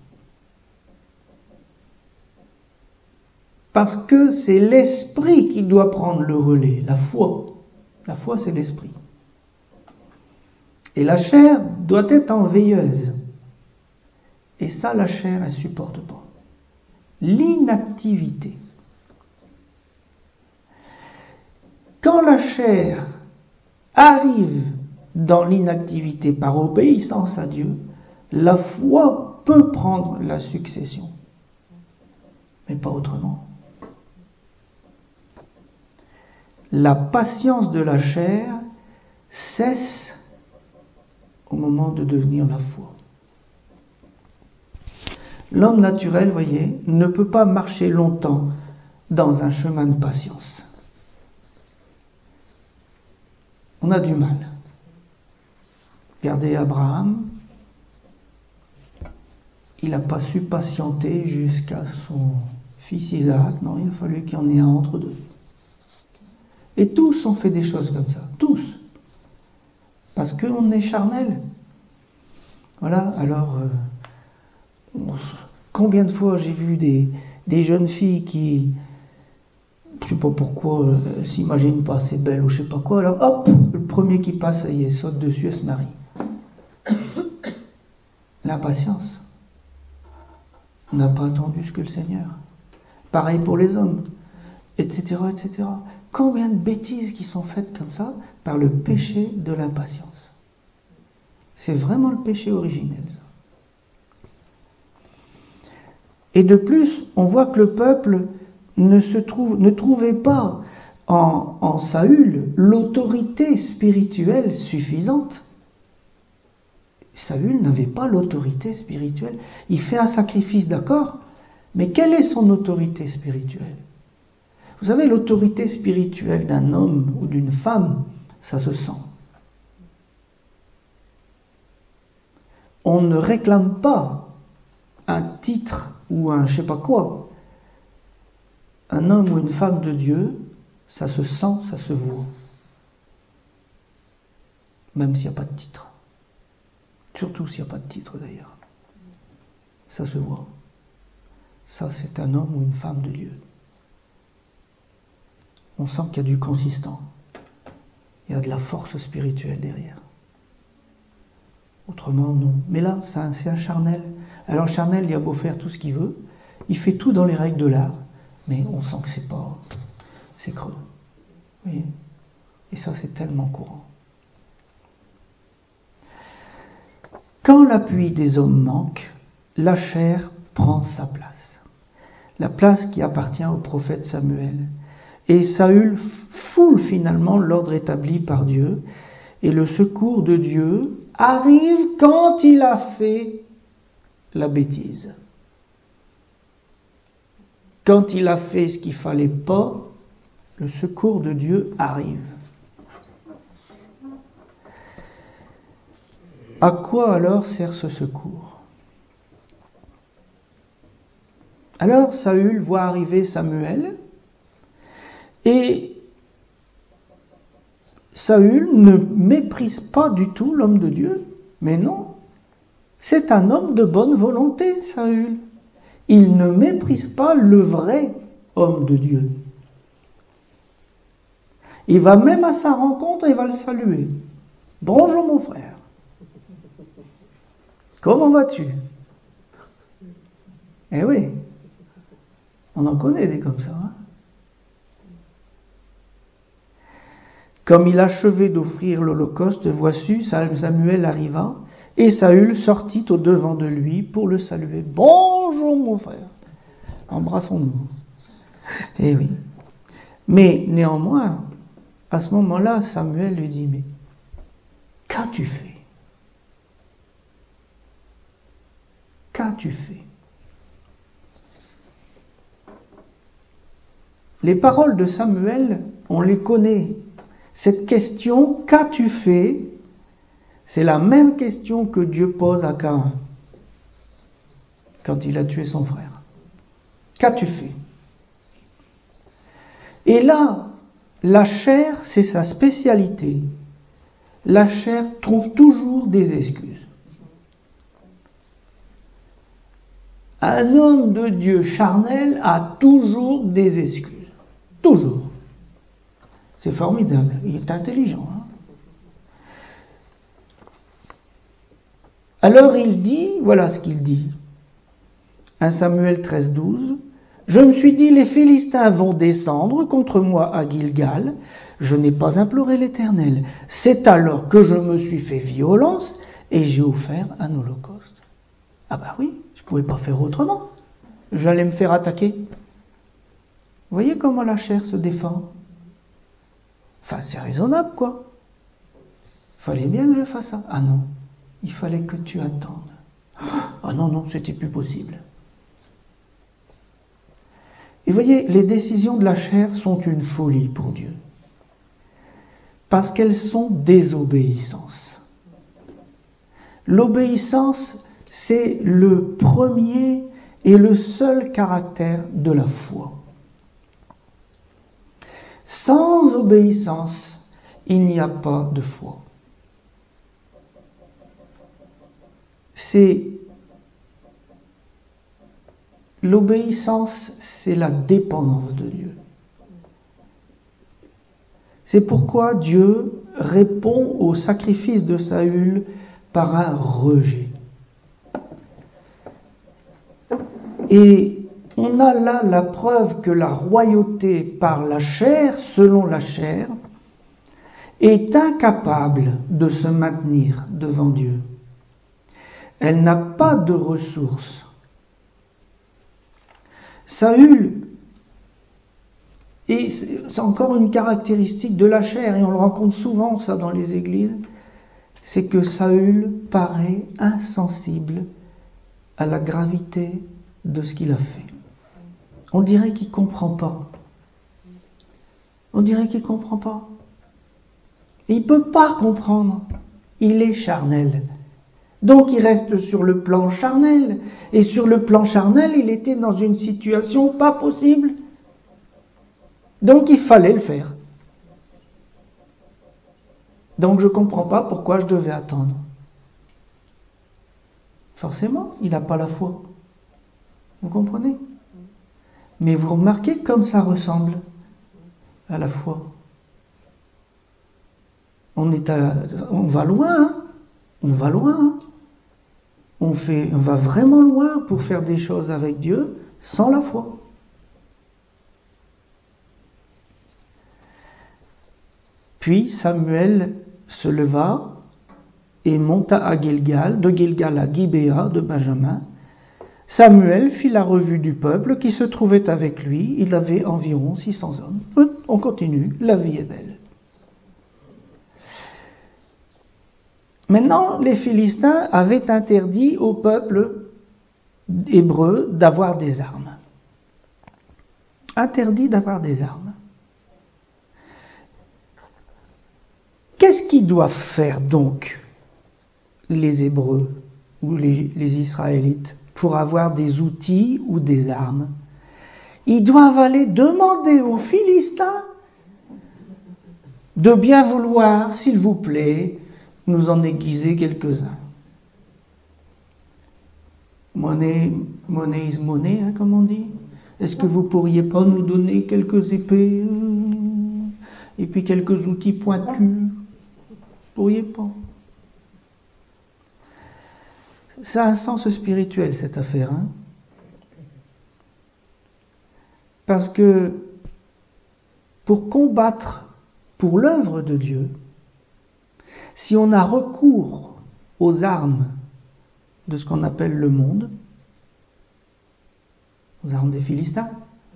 Parce que c'est l'esprit qui doit prendre le relais, la foi. La foi, c'est l'esprit. Et la chair doit être en veilleuse. Et ça, la chair, elle ne supporte pas. L'inactivité. Quand la chair arrive dans l'inactivité par obéissance à Dieu, la foi peut prendre la succession. Mais pas autrement. La patience de la chair cesse au moment de devenir la foi. L'homme naturel, voyez, ne peut pas marcher longtemps dans un chemin de patience. On a du mal. Regardez Abraham, il n'a pas su patienter jusqu'à son fils Isaac, non, il a fallu qu'il y en ait un entre deux. Et tous ont fait des choses comme ça, tous. Parce qu'on est charnel, Voilà, alors, combien de fois j'ai vu des jeunes filles qui, je sais pas pourquoi, s'imaginent pas assez belles ou je sais pas quoi, alors hop, le premier qui passe, ça y est, saute dessus, elle se marie. L'impatience. On n'a pas attendu ce que le Seigneur. Pareil pour les hommes, etc., etc. Combien de bêtises qui sont faites comme ça par le péché de l'impatience. C'est vraiment le péché originel. Et de plus, on voit que le peuple ne trouvait pas en Saül l'autorité spirituelle suffisante. Saül n'avait pas l'autorité spirituelle. Il fait un sacrifice, d'accord, mais quelle est son autorité spirituelle? Vous savez, l'autorité spirituelle d'un homme ou d'une femme, ça se sent. On ne réclame pas un titre ou un je sais pas quoi. Un homme ou une femme de Dieu, ça se sent, ça se voit. Même s'il n'y a pas de titre. Surtout s'il n'y a pas de titre d'ailleurs. Ça se voit. Ça, c'est un homme ou une femme de Dieu. On sent qu'il y a du consistant. Il y a de la force spirituelle derrière. Autrement, non. Mais là, c'est un charnel. Alors, le charnel, il a beau faire tout ce qu'il veut. Il fait tout dans les règles de l'art. Mais on sent que c'est creux. Vous voyez ? Et ça, c'est tellement courant. Quand l'appui des hommes manque, la chair prend sa place. La place qui appartient au prophète Samuel. Et Saül foule finalement l'ordre établi par Dieu. Et le secours de Dieu arrive quand il a fait la bêtise. Quand il a fait ce qu'il ne fallait pas, le secours de Dieu arrive. À quoi alors sert ce secours? Alors Saül voit arriver Samuel et Saül ne méprise pas du tout l'homme de Dieu, mais non, c'est un homme de bonne volonté, Saül. Il ne méprise pas le vrai homme de Dieu. Il va même à sa rencontre et va le saluer. Bonjour mon frère. Comment vas-tu? Eh oui, on en connaît des comme ça. Hein? Comme il achevait d'offrir l'holocauste, voici, Samuel arriva, et Saül sortit au devant de lui pour le saluer. Bonjour mon frère, embrassons-nous. Eh oui. Mais néanmoins, à ce moment-là, Samuel lui dit, mais qu'as-tu fait? Qu'as-tu fait? Les paroles de Samuel, on les connaît. Cette question, qu'as-tu fait? C'est la même question que Dieu pose à Caïn quand il a tué son frère. Qu'as-tu fait? Et là, la chair, c'est sa spécialité. La chair trouve toujours des excuses. Un homme de Dieu charnel a toujours des excuses. Toujours. C'est formidable. Il est intelligent. Hein? Alors il dit, voilà ce qu'il dit. 1 Samuel 13, 12. Je me suis dit, les Philistins vont descendre contre moi à Gilgal. Je n'ai pas imploré l'Éternel. C'est alors que je me suis fait violence et j'ai offert un holocauste. Ah bah oui, je ne pouvais pas faire autrement. J'allais me faire attaquer. Vous voyez comment la chair se défend? Enfin, c'est raisonnable, quoi. Il fallait bien que je fasse ça. Ah non, il fallait que tu attendes. Ah non, non, c'était plus possible. Et vous voyez, les décisions de la chair sont une folie pour Dieu. Parce qu'elles sont désobéissance. L'obéissance, c'est le premier et le seul caractère de la foi. Sans obéissance, il n'y a pas de foi. c'est l'obéissance, c'est la dépendance de Dieu. C'est pourquoi Dieu répond au sacrifice de Saül par un rejet. Et on a là la preuve que la royauté par la chair, selon la chair, est incapable de se maintenir devant Dieu. Elle n'a pas de ressources. Saül, et c'est encore une caractéristique de la chair, et on le rencontre souvent ça dans les églises, c'est que Saül paraît insensible à la gravité de ce qu'il a fait. On dirait qu'il ne comprend pas. On dirait qu'il ne comprend pas. Et il ne peut pas comprendre. Il est charnel. Donc il reste sur le plan charnel. Et sur le plan charnel, il était dans une situation pas possible. Donc il fallait le faire. Donc je ne comprends pas pourquoi je devais attendre. Forcément, il n'a pas la foi. Vous comprenez? Mais vous remarquez comme ça ressemble à la foi. On va loin, hein? On va loin. On va vraiment loin pour faire des choses avec Dieu sans la foi. Puis Samuel se leva et monta à Gilgal, de Gilgal à Gibéa de Benjamin. Samuel fit la revue du peuple qui se trouvait avec lui. Il avait environ 600 hommes. On continue, la vie est belle. Maintenant, les Philistins avaient interdit au peuple hébreu d'avoir des armes. Interdit d'avoir des armes. Qu'est-ce qu'ils doivent faire donc, les Hébreux ou les Israélites, pour avoir des outils ou des armes? Ils doivent aller demander aux Philistins de bien vouloir, s'il vous plaît, nous en aiguiser quelques-uns. Monnaie is money, hein, comme on dit. Est-ce que vous pourriez pas nous donner quelques épées et puis quelques outils pointus? Vous pourriez pas. Ça a un sens spirituel, cette affaire. Hein, parce que pour combattre pour l'œuvre de Dieu, si on a recours aux armes de ce qu'on appelle le monde, aux armes des Philistins,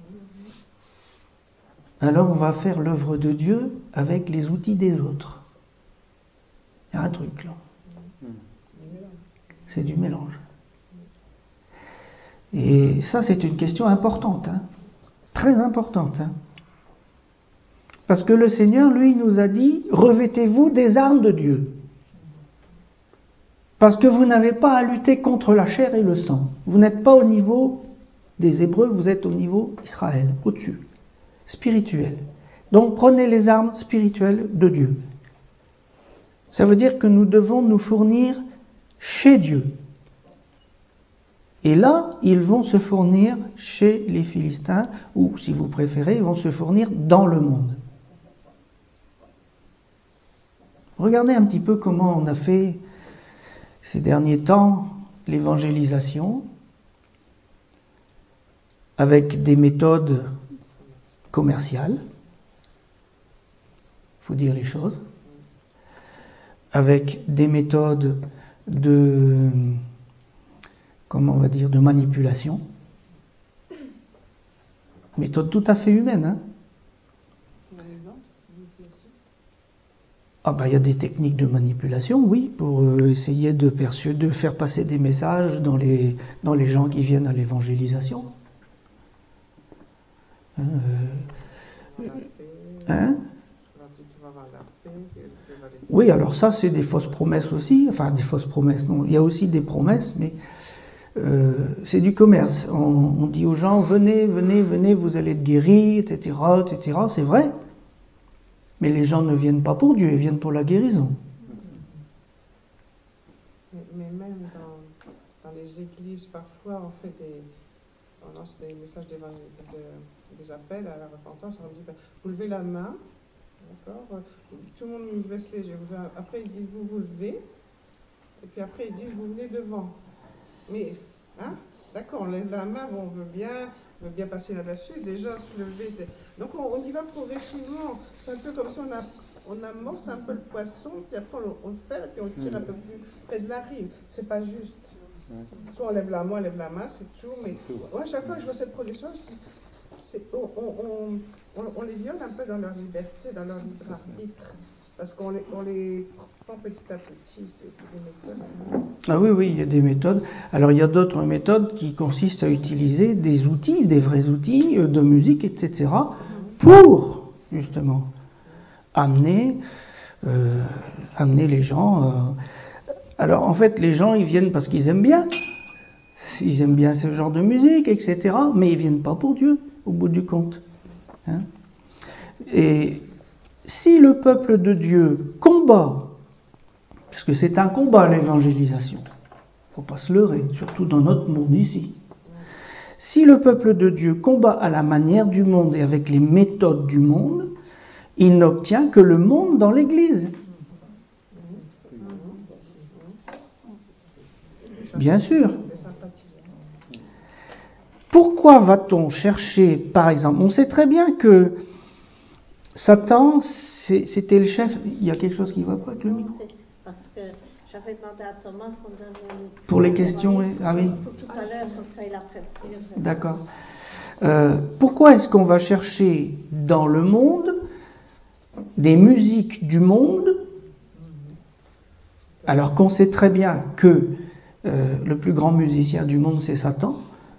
alors on va faire l'œuvre de Dieu avec les outils des autres. Il y a un truc là. C'est du mélange. Et ça, c'est une question importante, hein, très importante. Hein. Parce que le Seigneur, lui, nous a dit, revêtez-vous des armes de Dieu. Parce que vous n'avez pas à lutter contre la chair et le sang. Vous n'êtes pas au niveau des Hébreux, vous êtes au niveau Israël, au-dessus, spirituel. Donc prenez les armes spirituelles de Dieu. Ça veut dire que nous devons nous fournir chez Dieu. Et là, ils vont se fournir chez les Philistins, ou si vous préférez, ils vont se fournir dans le monde. Regardez un petit peu comment on a fait ces derniers temps l'évangélisation avec des méthodes commerciales, il faut dire les choses, avec des méthodes de, comment on va dire, de manipulation, méthode tout à fait humaine, hein. Ah ben, il y a des techniques de manipulation, oui, pour essayer de faire passer des messages dans les gens qui viennent à l'évangélisation. Oui, alors ça, c'est des fausses promesses aussi. Enfin, des fausses promesses, non. Il y a aussi des promesses, mais c'est du commerce. On dit aux gens, venez, vous allez être guéris, etc., etc. C'est vrai. Mais les gens ne viennent pas pour Dieu, ils viennent pour la guérison. Mais même les églises, parfois, on lance des messages des appels à la repentance, on dit, vous levez la main, d'accord, tout le monde nous baisse les yeux. Après, ils disent, vous vous levez, et puis après, ils disent, vous venez devant. Mais, hein, d'accord, on lève la main, bon, on veut bien passer là-dessus, déjà se lever, donc on y va progressivement. C'est un peu comme si on amorce un peu le poisson, puis après on le fait, et puis on tire un peu plus près de la rive. C'est pas juste. Soit on lève la main, c'est tout, mais à chaque fois que je vois cette progression, on les viole un peu dans leur liberté, dans leur libre arbitre, parce qu'on les prend petit à petit, c'est des méthodes. Ah oui, il y a des méthodes. Alors il y a d'autres méthodes qui consistent à utiliser des outils, des vrais outils de musique, etc., pour justement amener les gens. Alors en fait, les gens, ils viennent parce qu'ils aiment bien. Ils aiment bien ce genre de musique, etc., mais ils viennent pas pour Dieu, au bout du compte. Hein? Et si le peuple de Dieu combat, parce que c'est un combat l'évangélisation, faut pas se leurrer, surtout dans notre monde ici. Si le peuple de Dieu combat à la manière du monde et avec les méthodes du monde, il n'obtient que le monde dans l'Église. Bien sûr. Pourquoi va-t-on chercher, par exemple, on sait très bien que Satan, c'était le chef. Il y a quelque chose qui ne va pas avec le micro? Parce que j'avais demandé à Thomas qu'on donne pour les questions, ah oui. Pour tout à l'heure, comme ça il a préparé. D'accord. Pourquoi est-ce qu'on va chercher dans le monde des musiques du monde, alors qu'on sait très bien que le plus grand musicien du monde, c'est Satan,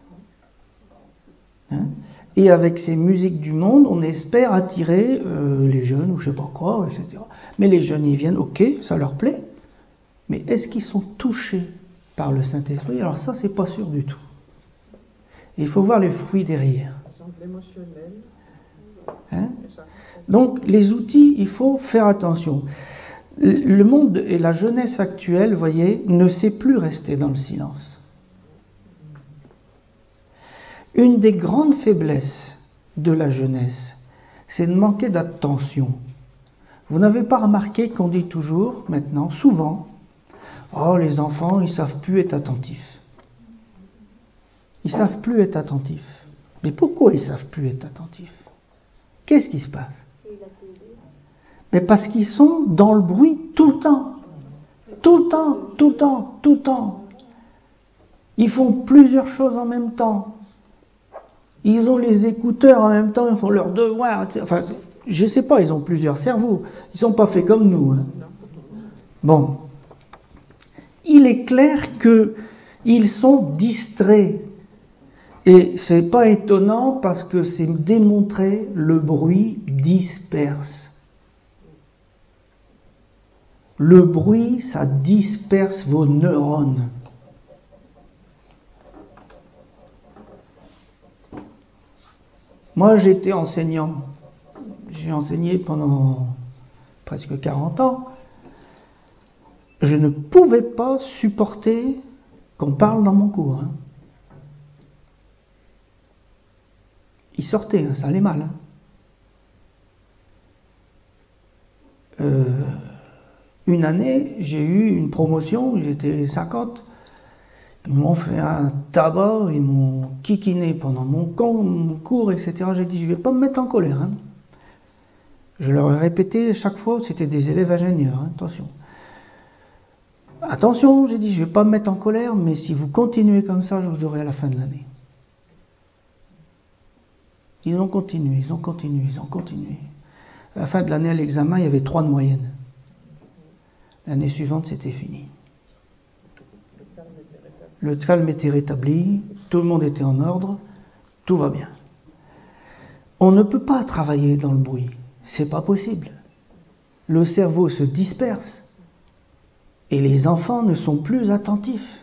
hein, et avec ces musiques du monde, on espère attirer les jeunes, ou je sais pas quoi, etc. Mais les jeunes, ils viennent, ok, ça leur plaît, mais est-ce qu'ils sont touchés par le Saint-Esprit? Alors ça, c'est pas sûr du tout. Et il faut voir les fruits derrière. L'émotionnel. Hein? Donc, les outils, il faut faire attention. Le monde et la jeunesse actuelle, voyez, ne sait plus rester dans le silence. Une des grandes faiblesses de la jeunesse, c'est de manquer d'attention. Vous n'avez pas remarqué qu'on dit toujours, maintenant, souvent, oh, les enfants, ils ne savent plus être attentifs. Ils ne savent plus être attentifs. Mais pourquoi ils ne savent plus être attentifs? Qu'est-ce qui se passe? Mais parce qu'ils sont dans le bruit tout le temps. Tout le temps, tout le temps, tout le temps. Ils font plusieurs choses en même temps. Ils ont les écouteurs en même temps, ils font leurs devoirs. Enfin, je ne sais pas, ils ont plusieurs cerveaux. Ils ne sont pas faits comme nous. Hein. Bon. Il est clair qu'ils sont distraits. Et ce n'est pas étonnant parce que c'est démontré, le bruit disperse. Le bruit, ça disperse vos neurones. Moi, j'étais enseignant. J'ai enseigné pendant presque 40 ans. Je ne pouvais pas supporter qu'on parle dans mon cours. Hein. Il sortait, hein, ça allait mal. Hein. Une année, j'ai eu une promotion, j'étais 50. Ils m'ont fait un tabac, ils m'ont kikiné pendant mon cours, etc. J'ai dit, je ne vais pas me mettre en colère. Hein. Je leur ai répété chaque fois, c'était des élèves ingénieurs, hein, attention. Attention, j'ai dit, je ne vais pas me mettre en colère, mais si vous continuez comme ça, je vous aurai à la fin de l'année. Ils ont continué, ils ont continué, ils ont continué. À la fin de l'année, à l'examen, il y avait 3 de moyenne. L'année suivante, c'était fini. Le calme était rétabli, tout le monde était en ordre, tout va bien. On ne peut pas travailler dans le bruit, c'est pas possible. Le cerveau se disperse et les enfants ne sont plus attentifs.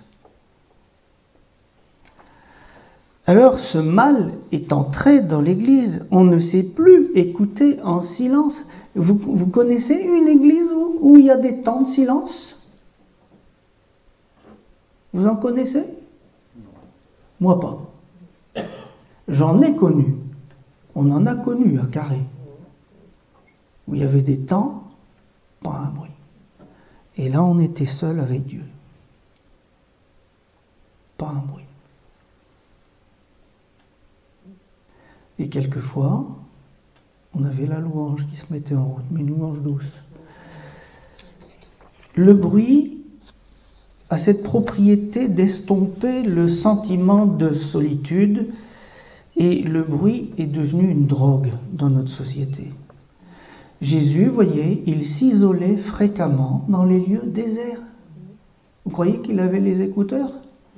Alors ce mal est entré dans l'église, on ne sait plus écouter en silence. Vous connaissez une église où il y a des temps de silence? Vous en connaissez? Moi pas. J'en ai connu. On en a connu à Carré. Où il y avait des temps, pas un bruit. Et là, on était seul avec Dieu. Pas un bruit. Et quelquefois, on avait la louange qui se mettait en route, mais une louange douce. Le bruit a cette propriété d'estomper le sentiment de solitude, et le bruit est devenu une drogue dans notre société. Jésus, voyez, il s'isolait fréquemment dans les lieux déserts. Vous croyez qu'il avait les écouteurs?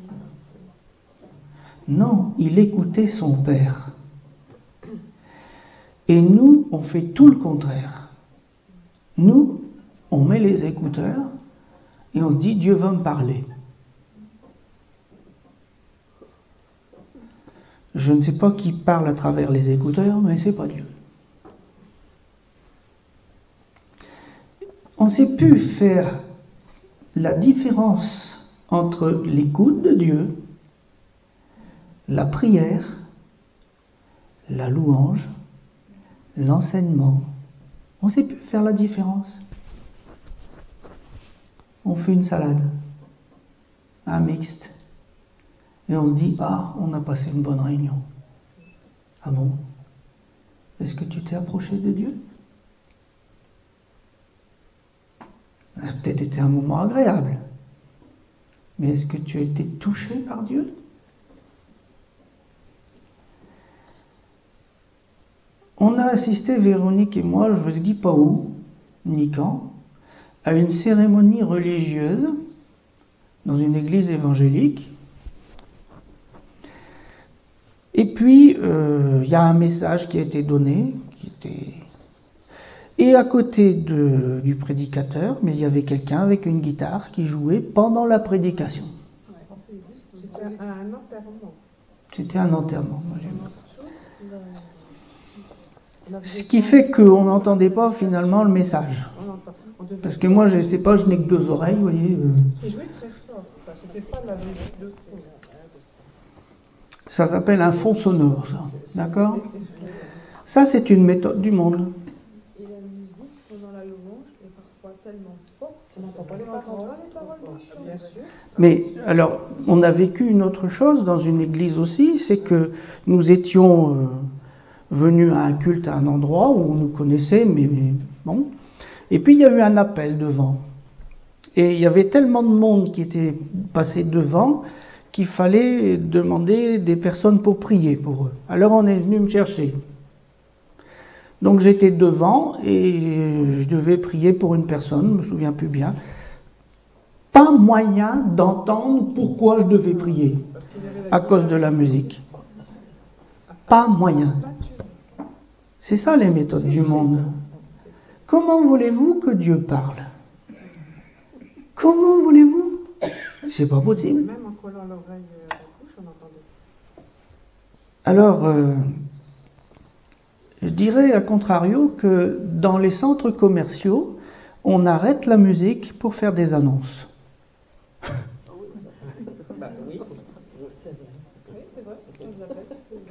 Non, il écoutait son Père. Et nous, on fait tout le contraire. Nous, on met les écouteurs et on se dit Dieu va me parler. Je ne sais pas qui parle à travers les écouteurs, mais c'est pas Dieu. On ne sait plus faire la différence entre l'écoute de Dieu, la prière, la louange, l'enseignement. On ne sait plus faire la différence. On fait une salade, un mixte, et on se dit, ah, on a passé une bonne réunion. Ah bon? Est-ce que tu t'es approché de Dieu? Ça a peut-être été un moment agréable, mais est-ce que tu as été touché par Dieu? On a assisté, Véronique et moi, je ne dis pas où, ni quand, à une cérémonie religieuse dans une église évangélique. Et puis, il y a un message qui a été donné, et à côté du prédicateur, mais il y avait quelqu'un avec une guitare qui jouait pendant la prédication. C'était un enterrement. C'était un enterrement. Ce qui fait qu'on n'entendait pas finalement le message. Parce que moi, je ne sais pas, je n'ai que deux oreilles, vous voyez. Il jouait très fort. Enfin, c'était pas la musique de fond. Ça s'appelle un fond sonore, ça. D'accord? Ça, c'est une méthode du monde. Et la musique pendant la louange est parfois tellement forte On n'entend pas les paroles. Bien sûr. Mais alors, on a vécu une autre chose dans une église aussi, c'est que nous étions venus à un culte à un endroit où on nous connaissait, mais bon. Et puis il y a eu un appel devant. Et il y avait tellement de monde qui était passé devant qu'il fallait demander des personnes pour prier pour eux. Alors on est venu me chercher. Donc j'étais devant et je devais prier pour une personne, je ne me souviens plus bien. Pas moyen d'entendre pourquoi je devais prier à cause de la musique. Pas moyen. C'est ça les méthodes du monde. Comment voulez-vous que Dieu parle? Comment voulez-vous? C'est pas possible. Même en collant l'oreille à la bouche, on entendait. Alors, je dirais à contrario que dans les centres commerciaux, on arrête la musique pour faire des annonces. Oui. c'est vrai, on les appelle.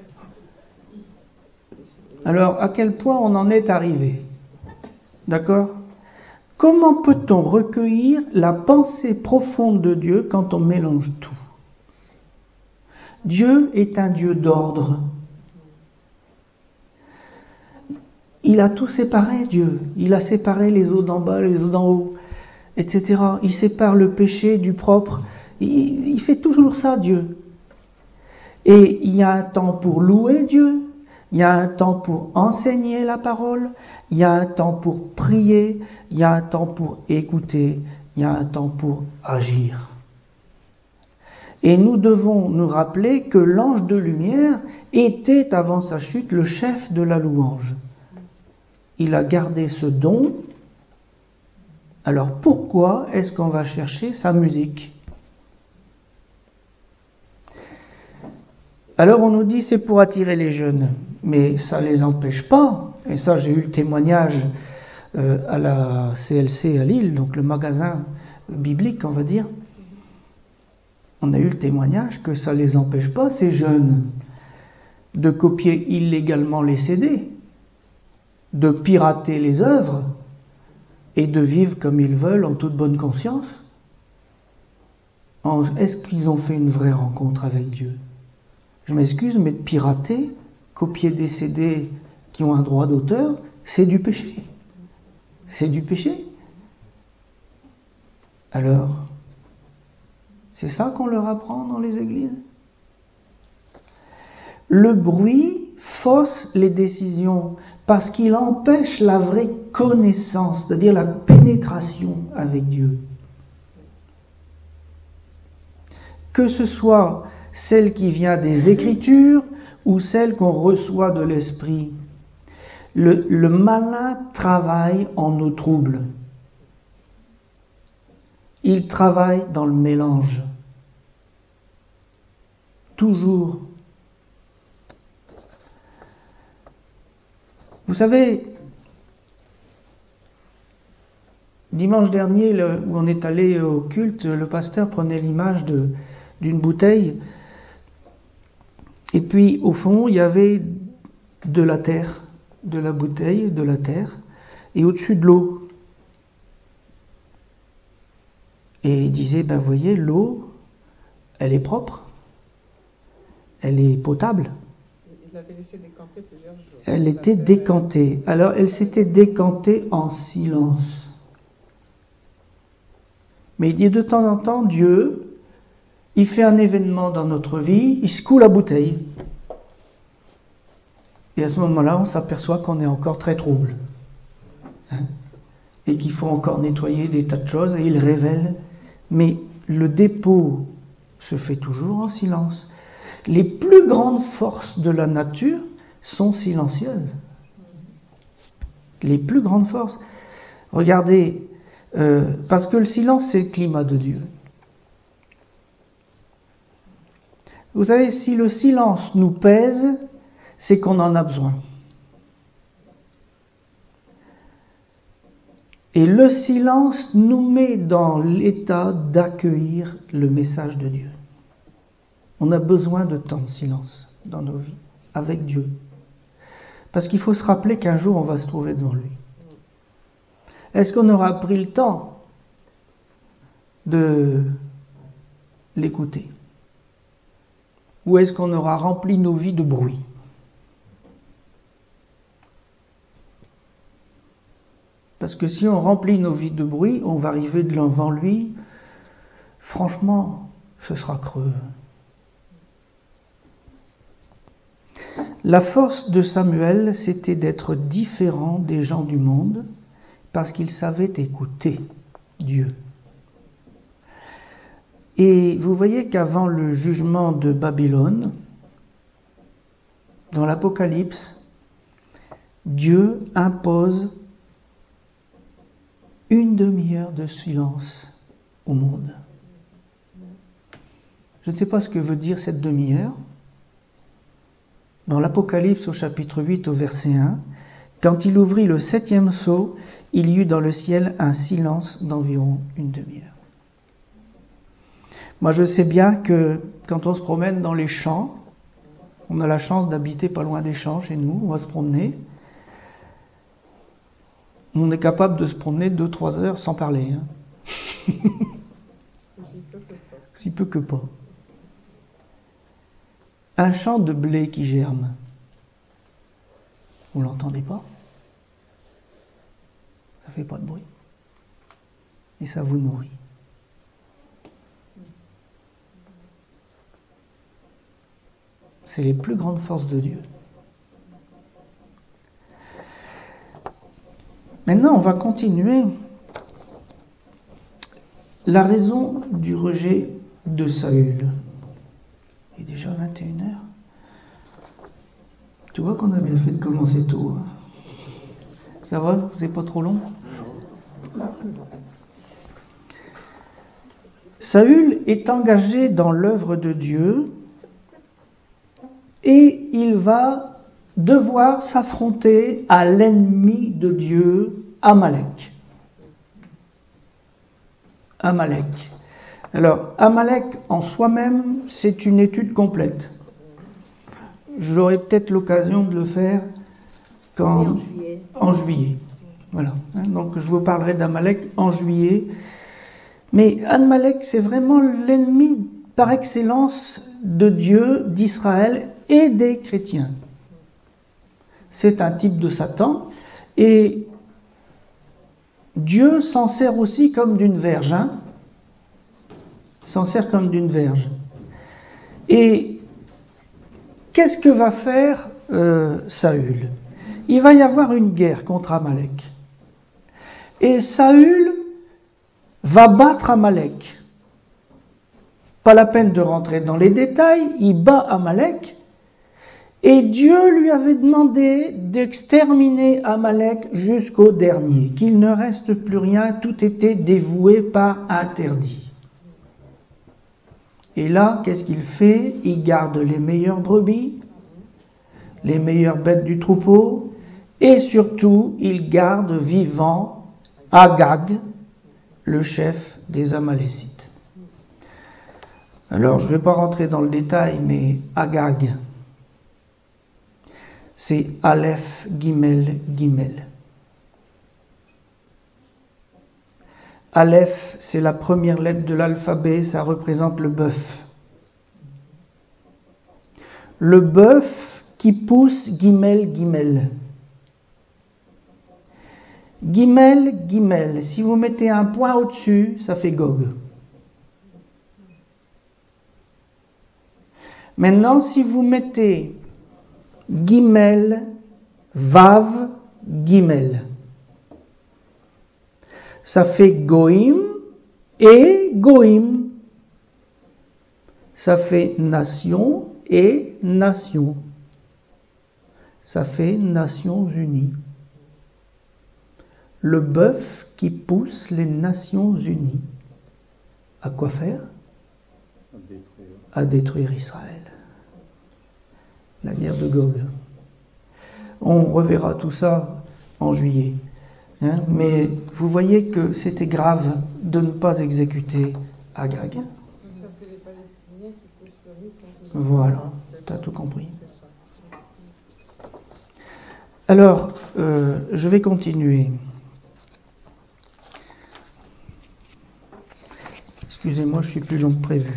Alors, à quel point on en est arrivé? D'accord? Comment peut-on recueillir la pensée profonde de Dieu quand on mélange tout? Dieu est un Dieu d'ordre. Il a tout séparé, Dieu. Il a séparé les eaux d'en bas, les eaux d'en haut, etc. Il sépare le péché du propre. Il fait toujours ça, Dieu. Et il y a un temps pour louer Dieu. Il y a un temps pour enseigner la parole, il y a un temps pour prier, il y a un temps pour écouter, il y a un temps pour agir. Et nous devons nous rappeler que l'ange de lumière était, avant sa chute, le chef de la louange. Il a gardé ce don. Alors pourquoi est-ce qu'on va chercher sa musique? Alors on nous dit c'est pour attirer les jeunes, mais ça ne les empêche pas. Et ça, j'ai eu le témoignage à la CLC à Lille, donc le magasin biblique, on va dire. on a eu le témoignage que ça ne les empêche pas, ces jeunes, de copier illégalement les CD, de pirater les œuvres et de vivre comme ils veulent en toute bonne conscience. Est-ce qu'ils ont fait une vraie rencontre avec Dieu? Je m'excuse, mais de pirater, copier des CD qui ont un droit d'auteur, c'est du péché. C'est du péché. Alors, c'est ça qu'on leur apprend dans les églises? Le bruit fausse les décisions parce qu'il empêche la vraie connaissance, c'est-à-dire la pénétration avec Dieu. Que ce soit celle qui vient des Écritures ou celle qu'on reçoit de l'Esprit, le malin travaille en eau trouble. Il travaille dans le mélange. Toujours. Vous savez, dimanche dernier, où on est allé au culte, le pasteur prenait l'image d'une bouteille. Et puis, au fond, il y avait de la terre, de la bouteille, de la terre, et au-dessus de l'eau. Et il disait, ben voyez, l'eau, elle est propre, elle est potable. Il l'avait laissé décanter plusieurs jours. Elle était décantée. Alors, elle s'était décantée en silence. Mais il dit, de temps en temps, Dieu, il fait un événement dans notre vie, il secoue la bouteille. Et à ce moment-là, on s'aperçoit qu'on est encore très trouble. Et qu'il faut encore nettoyer des tas de choses, et il révèle. Mais le dépôt se fait toujours en silence. Les plus grandes forces de la nature sont silencieuses. Les plus grandes forces. Regardez, parce que le silence, c'est le climat de Dieu. Vous savez, si le silence nous pèse, c'est qu'on en a besoin. Et le silence nous met dans l'état d'accueillir le message de Dieu. On a besoin de temps de silence dans nos vies, avec Dieu. Parce qu'il faut se rappeler qu'un jour, on va se trouver devant lui. Est-ce qu'on aura pris le temps de l'écouter? Ou est-ce qu'on aura rempli nos vies de bruit? Parce que si on remplit nos vies de bruit, on va arriver devant lui, franchement, ce sera creux. La force de Samuel, c'était d'être différent des gens du monde, parce qu'il savait écouter Dieu. Et vous voyez qu'avant le jugement de Babylone, dans l'Apocalypse, Dieu impose une demi-heure de silence au monde. Je ne sais pas ce que veut dire cette demi-heure. Dans l'Apocalypse au chapitre 8 au verset 1, quand il ouvrit le 7e sceau, il y eut dans le ciel un silence d'environ une demi-heure. Moi je sais bien que quand on se promène dans les champs, on a la chance d'habiter pas loin des champs chez nous, on va se promener. On est capable de se promener 2-3 heures sans parler. Si peu que pas. Un champ de blé qui germe. Vous l'entendez pas? Ça fait pas de bruit. Et ça vous nourrit. C'est les plus grandes forces de Dieu. Maintenant, on va continuer. La raison du rejet de Saül. Il est déjà 21h. Tu vois qu'on a bien fait de commencer tôt. Ça va? C'est pas trop long? Saül est engagé dans l'œuvre de Dieu et il va devoir s'affronter à l'ennemi de Dieu, Amalek. Amalek. Alors, Amalek en soi-même, c'est une étude complète. J'aurai peut-être l'occasion de le faire en juillet. Voilà. Donc, je vous parlerai d'Amalek en juillet. Mais Amalek, c'est vraiment l'ennemi par excellence de Dieu, d'Israël et des chrétiens. C'est un type de Satan. Et Dieu s'en sert aussi comme d'une verge. S'en sert comme d'une verge. Et qu'est-ce que va faire Saül? Il va y avoir une guerre contre Amalek. Et Saül va battre Amalek. Pas la peine de rentrer dans les détails, il bat Amalek. Et Dieu lui avait demandé d'exterminer Amalek jusqu'au dernier, qu'il ne reste plus rien, tout était dévoué par interdit. Et là, qu'est-ce qu'il fait? Il garde les meilleures brebis, les meilleures bêtes du troupeau, et surtout, il garde vivant Agag, le chef des Amalécites. Alors, je ne vais pas rentrer dans le détail, mais Agag, c'est Aleph, Gimel, Gimel. Aleph, c'est la première lettre de l'alphabet, ça représente le bœuf. Le bœuf qui pousse Gimel, Gimel. Gimel, Gimel. Si vous mettez un point au-dessus, ça fait Gog. Maintenant, si vous mettez Gimel, Vav, Gimel, ça fait Goïm et Goïm. Ça fait nation et nation. Ça fait Nations Unies. Le bœuf qui pousse les Nations Unies. À quoi faire? À détruire Israël. La guerre de Gog. On reverra tout ça en juillet. Mais vous voyez que c'était grave de ne pas exécuter Agag. Donc ça fait les Palestiniens qui poussent le riz contre les autres. Voilà, tu as tout compris. Alors, je vais continuer. Excusez-moi, je suis plus long que prévu.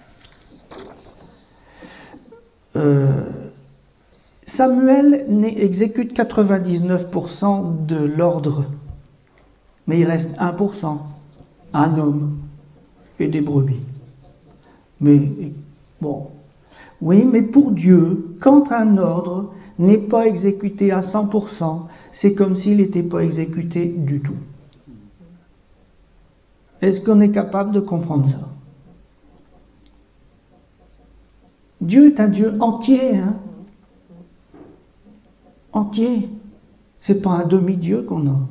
Samuel exécute 99% de l'ordre, mais il reste 1%, un homme et des brebis. Mais bon, oui, mais pour Dieu, quand un ordre n'est pas exécuté à 100%, c'est comme s'il n'était pas exécuté du tout. Est-ce qu'on est capable de comprendre ça? Dieu est un Dieu entier, entier. C'est pas un demi-dieu qu'on a.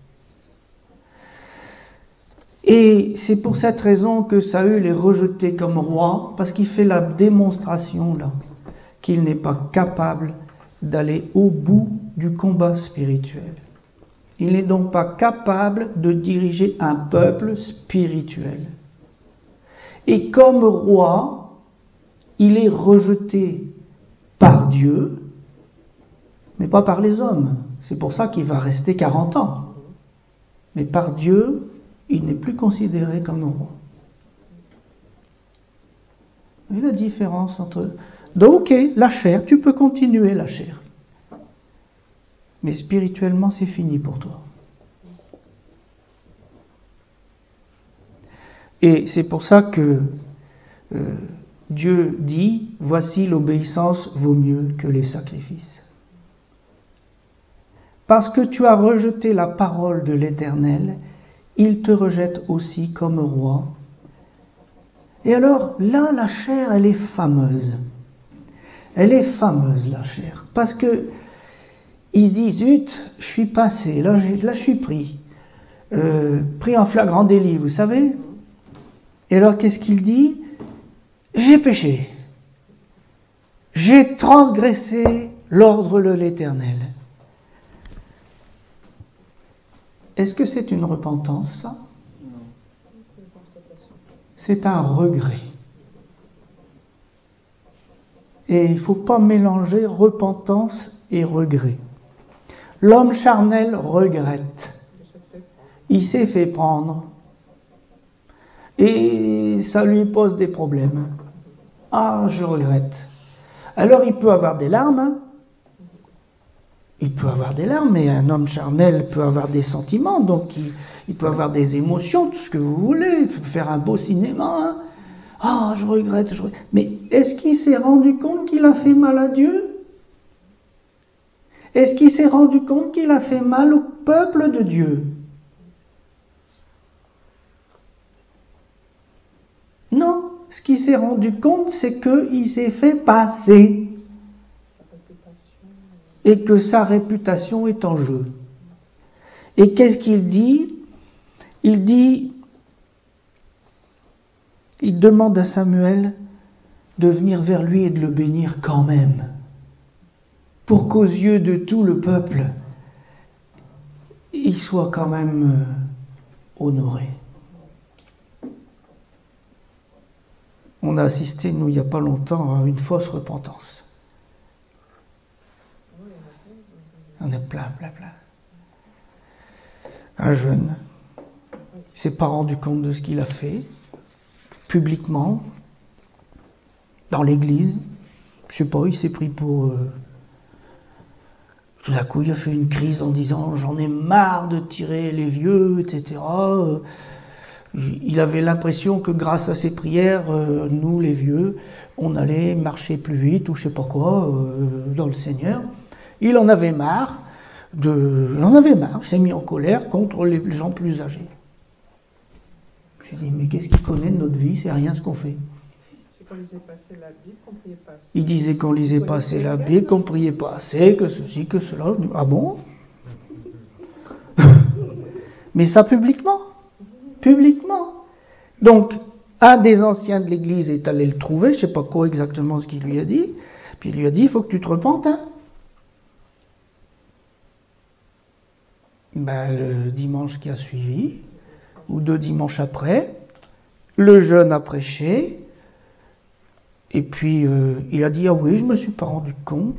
Et c'est pour cette raison que Saül est rejeté comme roi, parce qu'il fait la démonstration là qu'il n'est pas capable d'aller au bout du combat spirituel. Il n'est donc pas capable de diriger un peuple spirituel. Et comme roi, il est rejeté par Dieu, mais pas par les hommes. C'est pour ça qu'il va rester 40 ans. Mais par Dieu, il n'est plus considéré comme un roi. Vous voyez la différence entre... Donc, ok, la chair, tu peux continuer la chair. Mais spirituellement, c'est fini pour toi. Et c'est pour ça que Dieu dit, voici l'obéissance vaut mieux que les sacrifices. Parce que tu as rejeté la parole de l'Éternel, il te rejette aussi comme roi. Et alors, là, la chair, elle est fameuse. Elle est fameuse, la chair. Parce que il se dit, zut, je suis passé, là je suis pris. Pris en flagrant délit, vous savez. Et alors, qu'est-ce qu'il dit? J'ai péché. J'ai transgressé l'ordre de l'Éternel. Est-ce que c'est une repentance, ça? Non. c'est un regret. Et il ne faut pas mélanger repentance et regret. L'homme charnel regrette. Il s'est fait prendre. Et ça lui pose des problèmes. Ah, je regrette. Alors il peut avoir des larmes. Hein. Il peut avoir des larmes, mais un homme charnel peut avoir des sentiments, donc il peut avoir des émotions, tout ce que vous voulez. Il peut faire un beau cinéma. Hein. Ah, je regrette. Mais est-ce qu'il s'est rendu compte qu'il a fait mal à Dieu ? Est-ce qu'il s'est rendu compte qu'il a fait mal au peuple de Dieu ? Non. Ce qu'il s'est rendu compte, c'est qu'il s'est fait passer. Et que sa réputation est en jeu. Et qu'est-ce qu'il dit ? Il demande à Samuel de venir vers lui et de le bénir quand même, pour qu'aux yeux de tout le peuple, il soit quand même honoré. On a assisté, nous, il n'y a pas longtemps, à une fausse repentance. On est plein. Un jeune, il ne s'est pas rendu compte de ce qu'il a fait, publiquement, dans l'église. Je ne sais pas, il s'est pris pour... Tout d'un coup, il a fait une crise en disant « J'en ai marre de tirer les vieux, etc. » Il avait l'impression que grâce à ses prières, nous, les vieux, on allait marcher plus vite ou je ne sais pas quoi dans le Seigneur. Il en avait marre, il s'est mis en colère contre les gens plus âgés. J'ai dit, mais qu'est-ce qu'il connaît de notre vie ? C'est rien ce qu'on fait. C'est qu'on lisait pas assez la Bible, qu'on priait pas assez. Il disait qu'on lisait pas assez la Bible, qu'on priait pas assez, que ceci, que cela. Je dis, ah bon ? Mais ça publiquement. Donc, un des anciens de l'église est allé le trouver, je ne sais pas quoi exactement ce qu'il lui a dit, puis il lui a dit, il faut que tu te repentes, hein. Le dimanche qui a suivi, ou 2 dimanches après, le jeune a prêché, et puis il a dit, ah oui, je me suis pas rendu compte.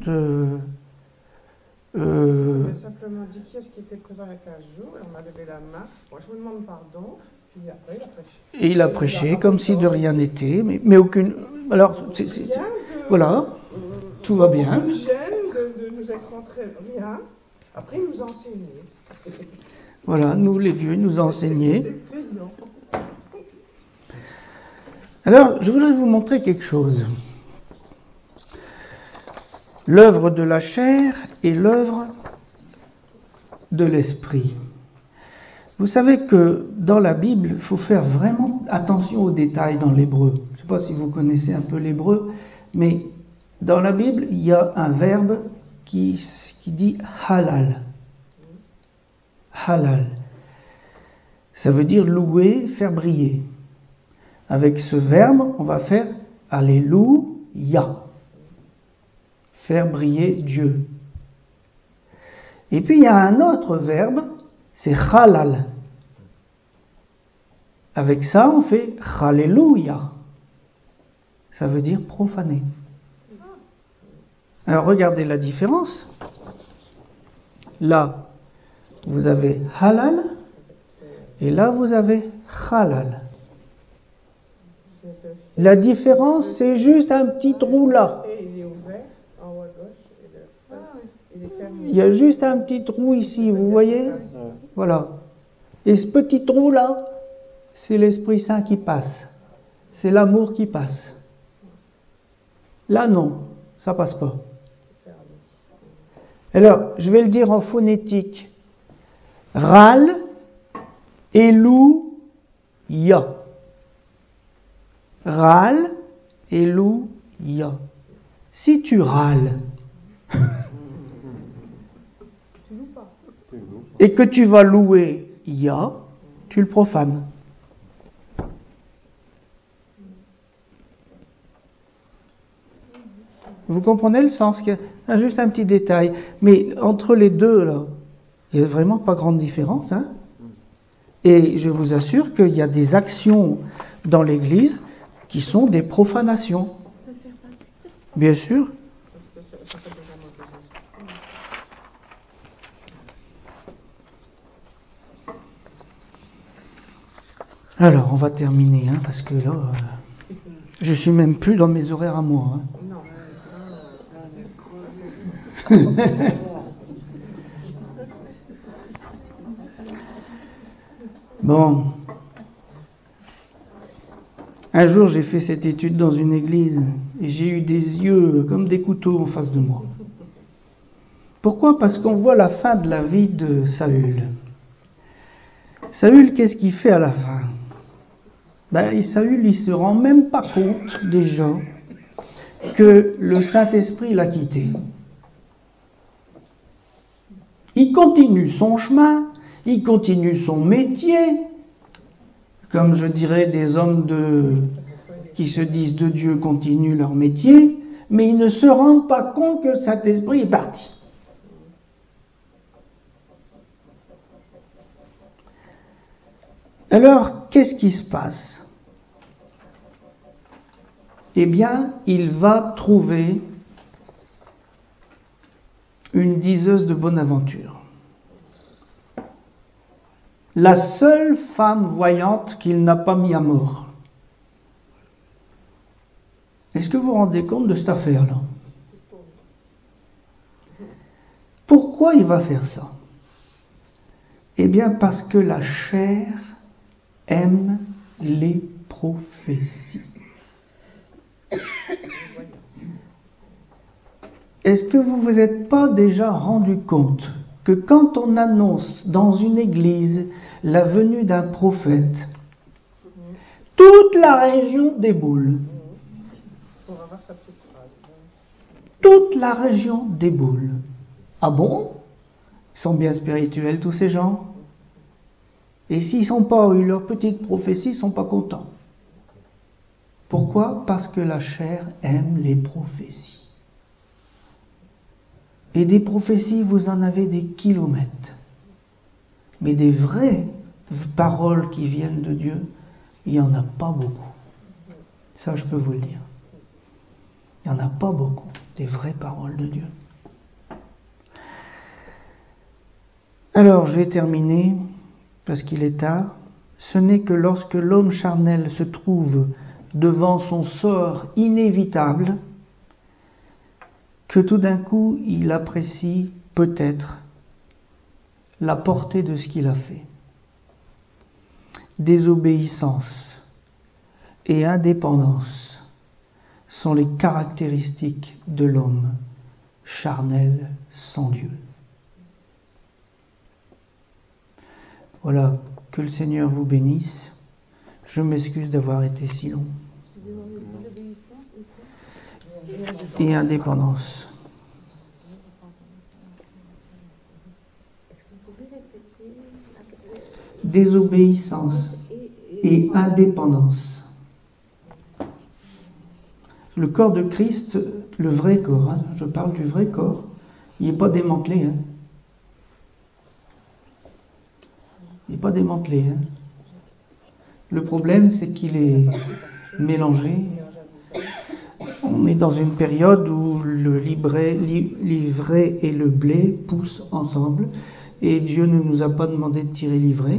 Il m'a simplement dit qui est-ce qui était présent il y a 15 jours, et on a levé la main. Moi, je vous demande pardon, puis après, il a prêché. Et il a prêché comme si de rien n'était, mais aucune... Alors, voilà, tout va bien. On nous gêne de nous être rentrés rien. Après, il nous a enseigné. Voilà, nous les vieux, il nous a enseigné. Alors, je voudrais vous montrer quelque chose. L'œuvre de la chair et l'œuvre de l'esprit. Vous savez que dans la Bible, il faut faire vraiment attention aux détails dans l'hébreu. Je ne sais pas si vous connaissez un peu l'hébreu, mais dans la Bible, il y a un verbe qui dit halal. Halal. Ça veut dire louer, faire briller. Avec ce verbe, on va faire alléluia. Faire briller Dieu. Et puis il y a un autre verbe, c'est halal. Avec ça, on fait alléluia. Ça veut dire profaner. Alors regardez la différence. Là, vous avez halal, et là, vous avez halal. La différence, c'est juste un petit trou là. Il est ouvert en haut à gauche, et il est fermé. Il y a juste un petit trou ici, vous voyez ? Voilà. Et ce petit trou là, c'est l'Esprit Saint qui passe. C'est l'amour qui passe. Là, non, ça passe pas. Alors, je vais le dire en phonétique. Ral, elou, ya. Ral, elou, ya. Si tu râles et que tu vas louer ya, tu le profanes. Vous comprenez le sens ? Il y a juste un petit détail. Mais entre les deux, là, il n'y a vraiment pas grande différence. Hein ? Et je vous assure qu'il y a des actions dans l'Église qui sont des profanations. Bien sûr. Alors, on va terminer, parce que là, je suis même plus dans mes horaires à moi. Bon. Un jour, j'ai fait cette étude dans une église et j'ai eu des yeux comme des couteaux en face de moi. Pourquoi ? Parce qu'on voit la fin de la vie de Saül. Saül, qu'est-ce qu'il fait à la fin ? Saül, il se rend même pas compte déjà que le Saint-Esprit l'a quitté. Il continue son chemin, il continue son métier, comme je dirais des hommes qui se disent de Dieu continuent leur métier, mais ils ne se rendent pas compte que le Saint-Esprit est parti. Alors, qu'est-ce qui se passe ? Eh bien, il va trouver une diseuse de bonne aventure. La seule femme voyante qu'il n'a pas mis à mort. Est-ce que vous vous rendez compte de cette affaire-là ? Pourquoi il va faire ça ? Eh bien, parce que la chair aime les prophéties. Est-ce que vous vous êtes pas déjà rendu compte que quand on annonce dans une église la venue d'un prophète, toute la région déboule. Toute la région déboule. Ah bon ? Ils sont bien spirituels tous ces gens. Et s'ils n'ont pas eu leur petite prophétie, ils ne sont pas contents. Pourquoi ? Parce que la chair aime les prophéties. Et des prophéties, vous en avez des kilomètres. Mais des vraies paroles qui viennent de Dieu, il n'y en a pas beaucoup. Ça, je peux vous le dire. Il n'y en a pas beaucoup, des vraies paroles de Dieu. Alors, je vais terminer, parce qu'il est tard. Ce n'est que lorsque l'homme charnel se trouve devant son sort inévitable, que tout d'un coup, il apprécie peut-être la portée de ce qu'il a fait. Désobéissance et indépendance sont les caractéristiques de l'homme charnel sans Dieu. Voilà, que le Seigneur vous bénisse. Je m'excuse d'avoir été si long. Et indépendance. Désobéissance et indépendance. Le corps de Christ, le vrai corps, je parle du vrai corps, il n'est pas démantelé. Il n'est pas démantelé. Le problème, c'est qu'il est mélangé. On est dans une période où l'ivraie et le blé poussent ensemble, et Dieu ne nous a pas demandé de tirer l'ivraie.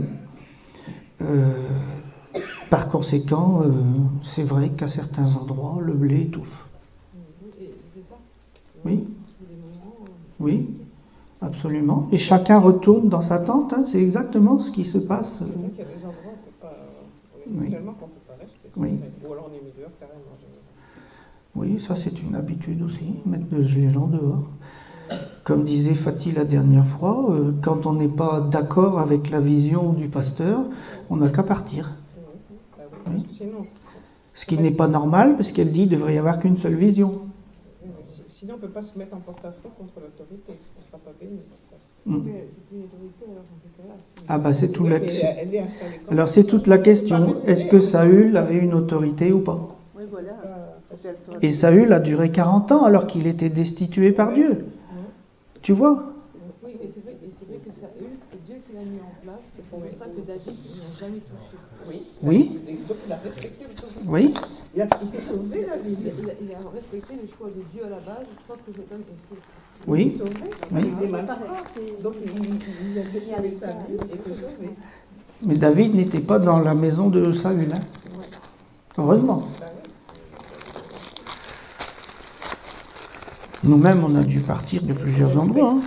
Par conséquent, c'est vrai qu'à certains endroits, le blé étouffe. C'est ça ? Oui. Oui, absolument. Et chacun retourne dans sa tente, c'est exactement ce qui se passe. C'est vrai qu'il y a des endroits où on peut pas rester. Oui. Ou alors on est mis dehors carrément. Oui, ça c'est une habitude aussi, mettre les gens dehors. Comme disait Fatih la dernière fois, quand on n'est pas d'accord avec la vision du pasteur, on n'a qu'à partir. Oui. Ce qui n'est pas normal, parce qu'elle dit qu'il ne devrait y avoir qu'une seule vision. Sinon, on ne peut pas se mettre en porte-à-faux contre l'autorité. On ne sera pas béni. C'est une autorité alors dans ce cas-là. Ah bah c'est tout elle est installée comme Alors c'est toute la question. Est-ce que Saül avait une autorité ou pas ? Oui, voilà. Et Saül a duré 40 ans alors qu'il était destitué par Dieu. Tu vois ? Oui, Oui, et c'est vrai que Saül, c'est Dieu qui l'a mis en place, et c'est pour ça que David n'a jamais touché. Oui. Donc il a respecté le choix. Oui. Il s'est sauvé, David. Il a respecté le choix de Dieu à la base, je crois que cet homme est fait. Oui. Il s'est sauvé. Oui. Il était mal. Donc il a sauvé sa vie et se sauver. Mais David n'était pas dans la maison de Saül. Hein. Heureusement. Nous-mêmes, on a dû partir de plusieurs endroits. Hein.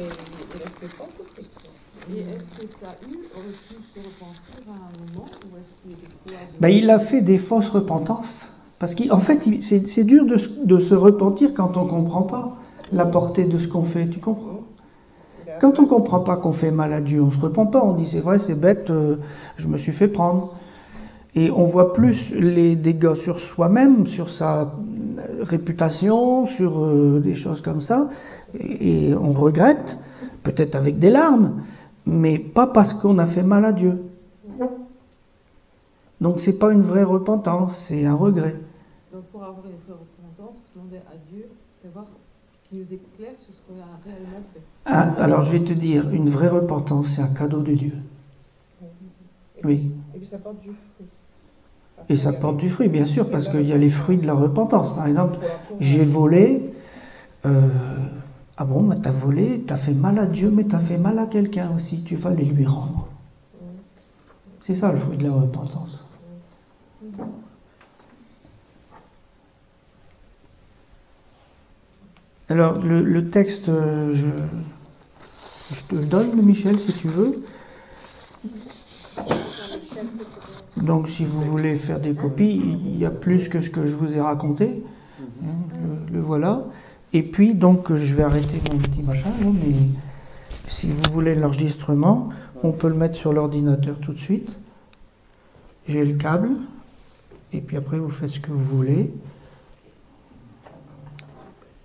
Et est-ce que Saül aurait pu se repentir à un moment ou est-ce qu'il était trop Ben, il a fait des fausses repentances. Parce qu'en fait, c'est dur de se repentir quand on ne comprend pas la portée de ce qu'on fait. Tu comprends? Quand on ne comprend pas qu'on fait mal à Dieu, on ne se repent pas. On dit c'est vrai, c'est bête, je me suis fait prendre. Et on voit plus les dégâts sur soi-même, sur sa réputation, sur des choses comme ça. Et on regrette, peut-être avec des larmes, mais pas parce qu'on a fait mal à Dieu. Donc c'est pas une vraie repentance, c'est un regret. Donc pour avoir une vraie repentance, demander à Dieu d'avoir qu'il nous éclaire sur ce qu'on a réellement fait. Ah, alors je vais te dire, une vraie repentance, c'est un cadeau de Dieu. Oui. Et puis ça porte du fruit. Et ça porte du fruit, bien sûr, parce qu'il y a les fruits de la repentance. Par exemple, j'ai volé. Ah bon, mais t'as volé, t'as fait mal à Dieu, mais t'as fait mal à quelqu'un aussi. Tu vas les lui rendre. C'est ça le fruit de la repentance. Alors, le texte, je te le donne, Michel, si tu veux. Donc, si vous voulez faire des copies, il y a plus que ce que je vous ai raconté. Le voilà. Et puis, donc, je vais arrêter mon petit machin, là, mais si vous voulez l'enregistrement, on peut le mettre sur l'ordinateur tout de suite. J'ai le câble. Et puis après, vous faites ce que vous voulez.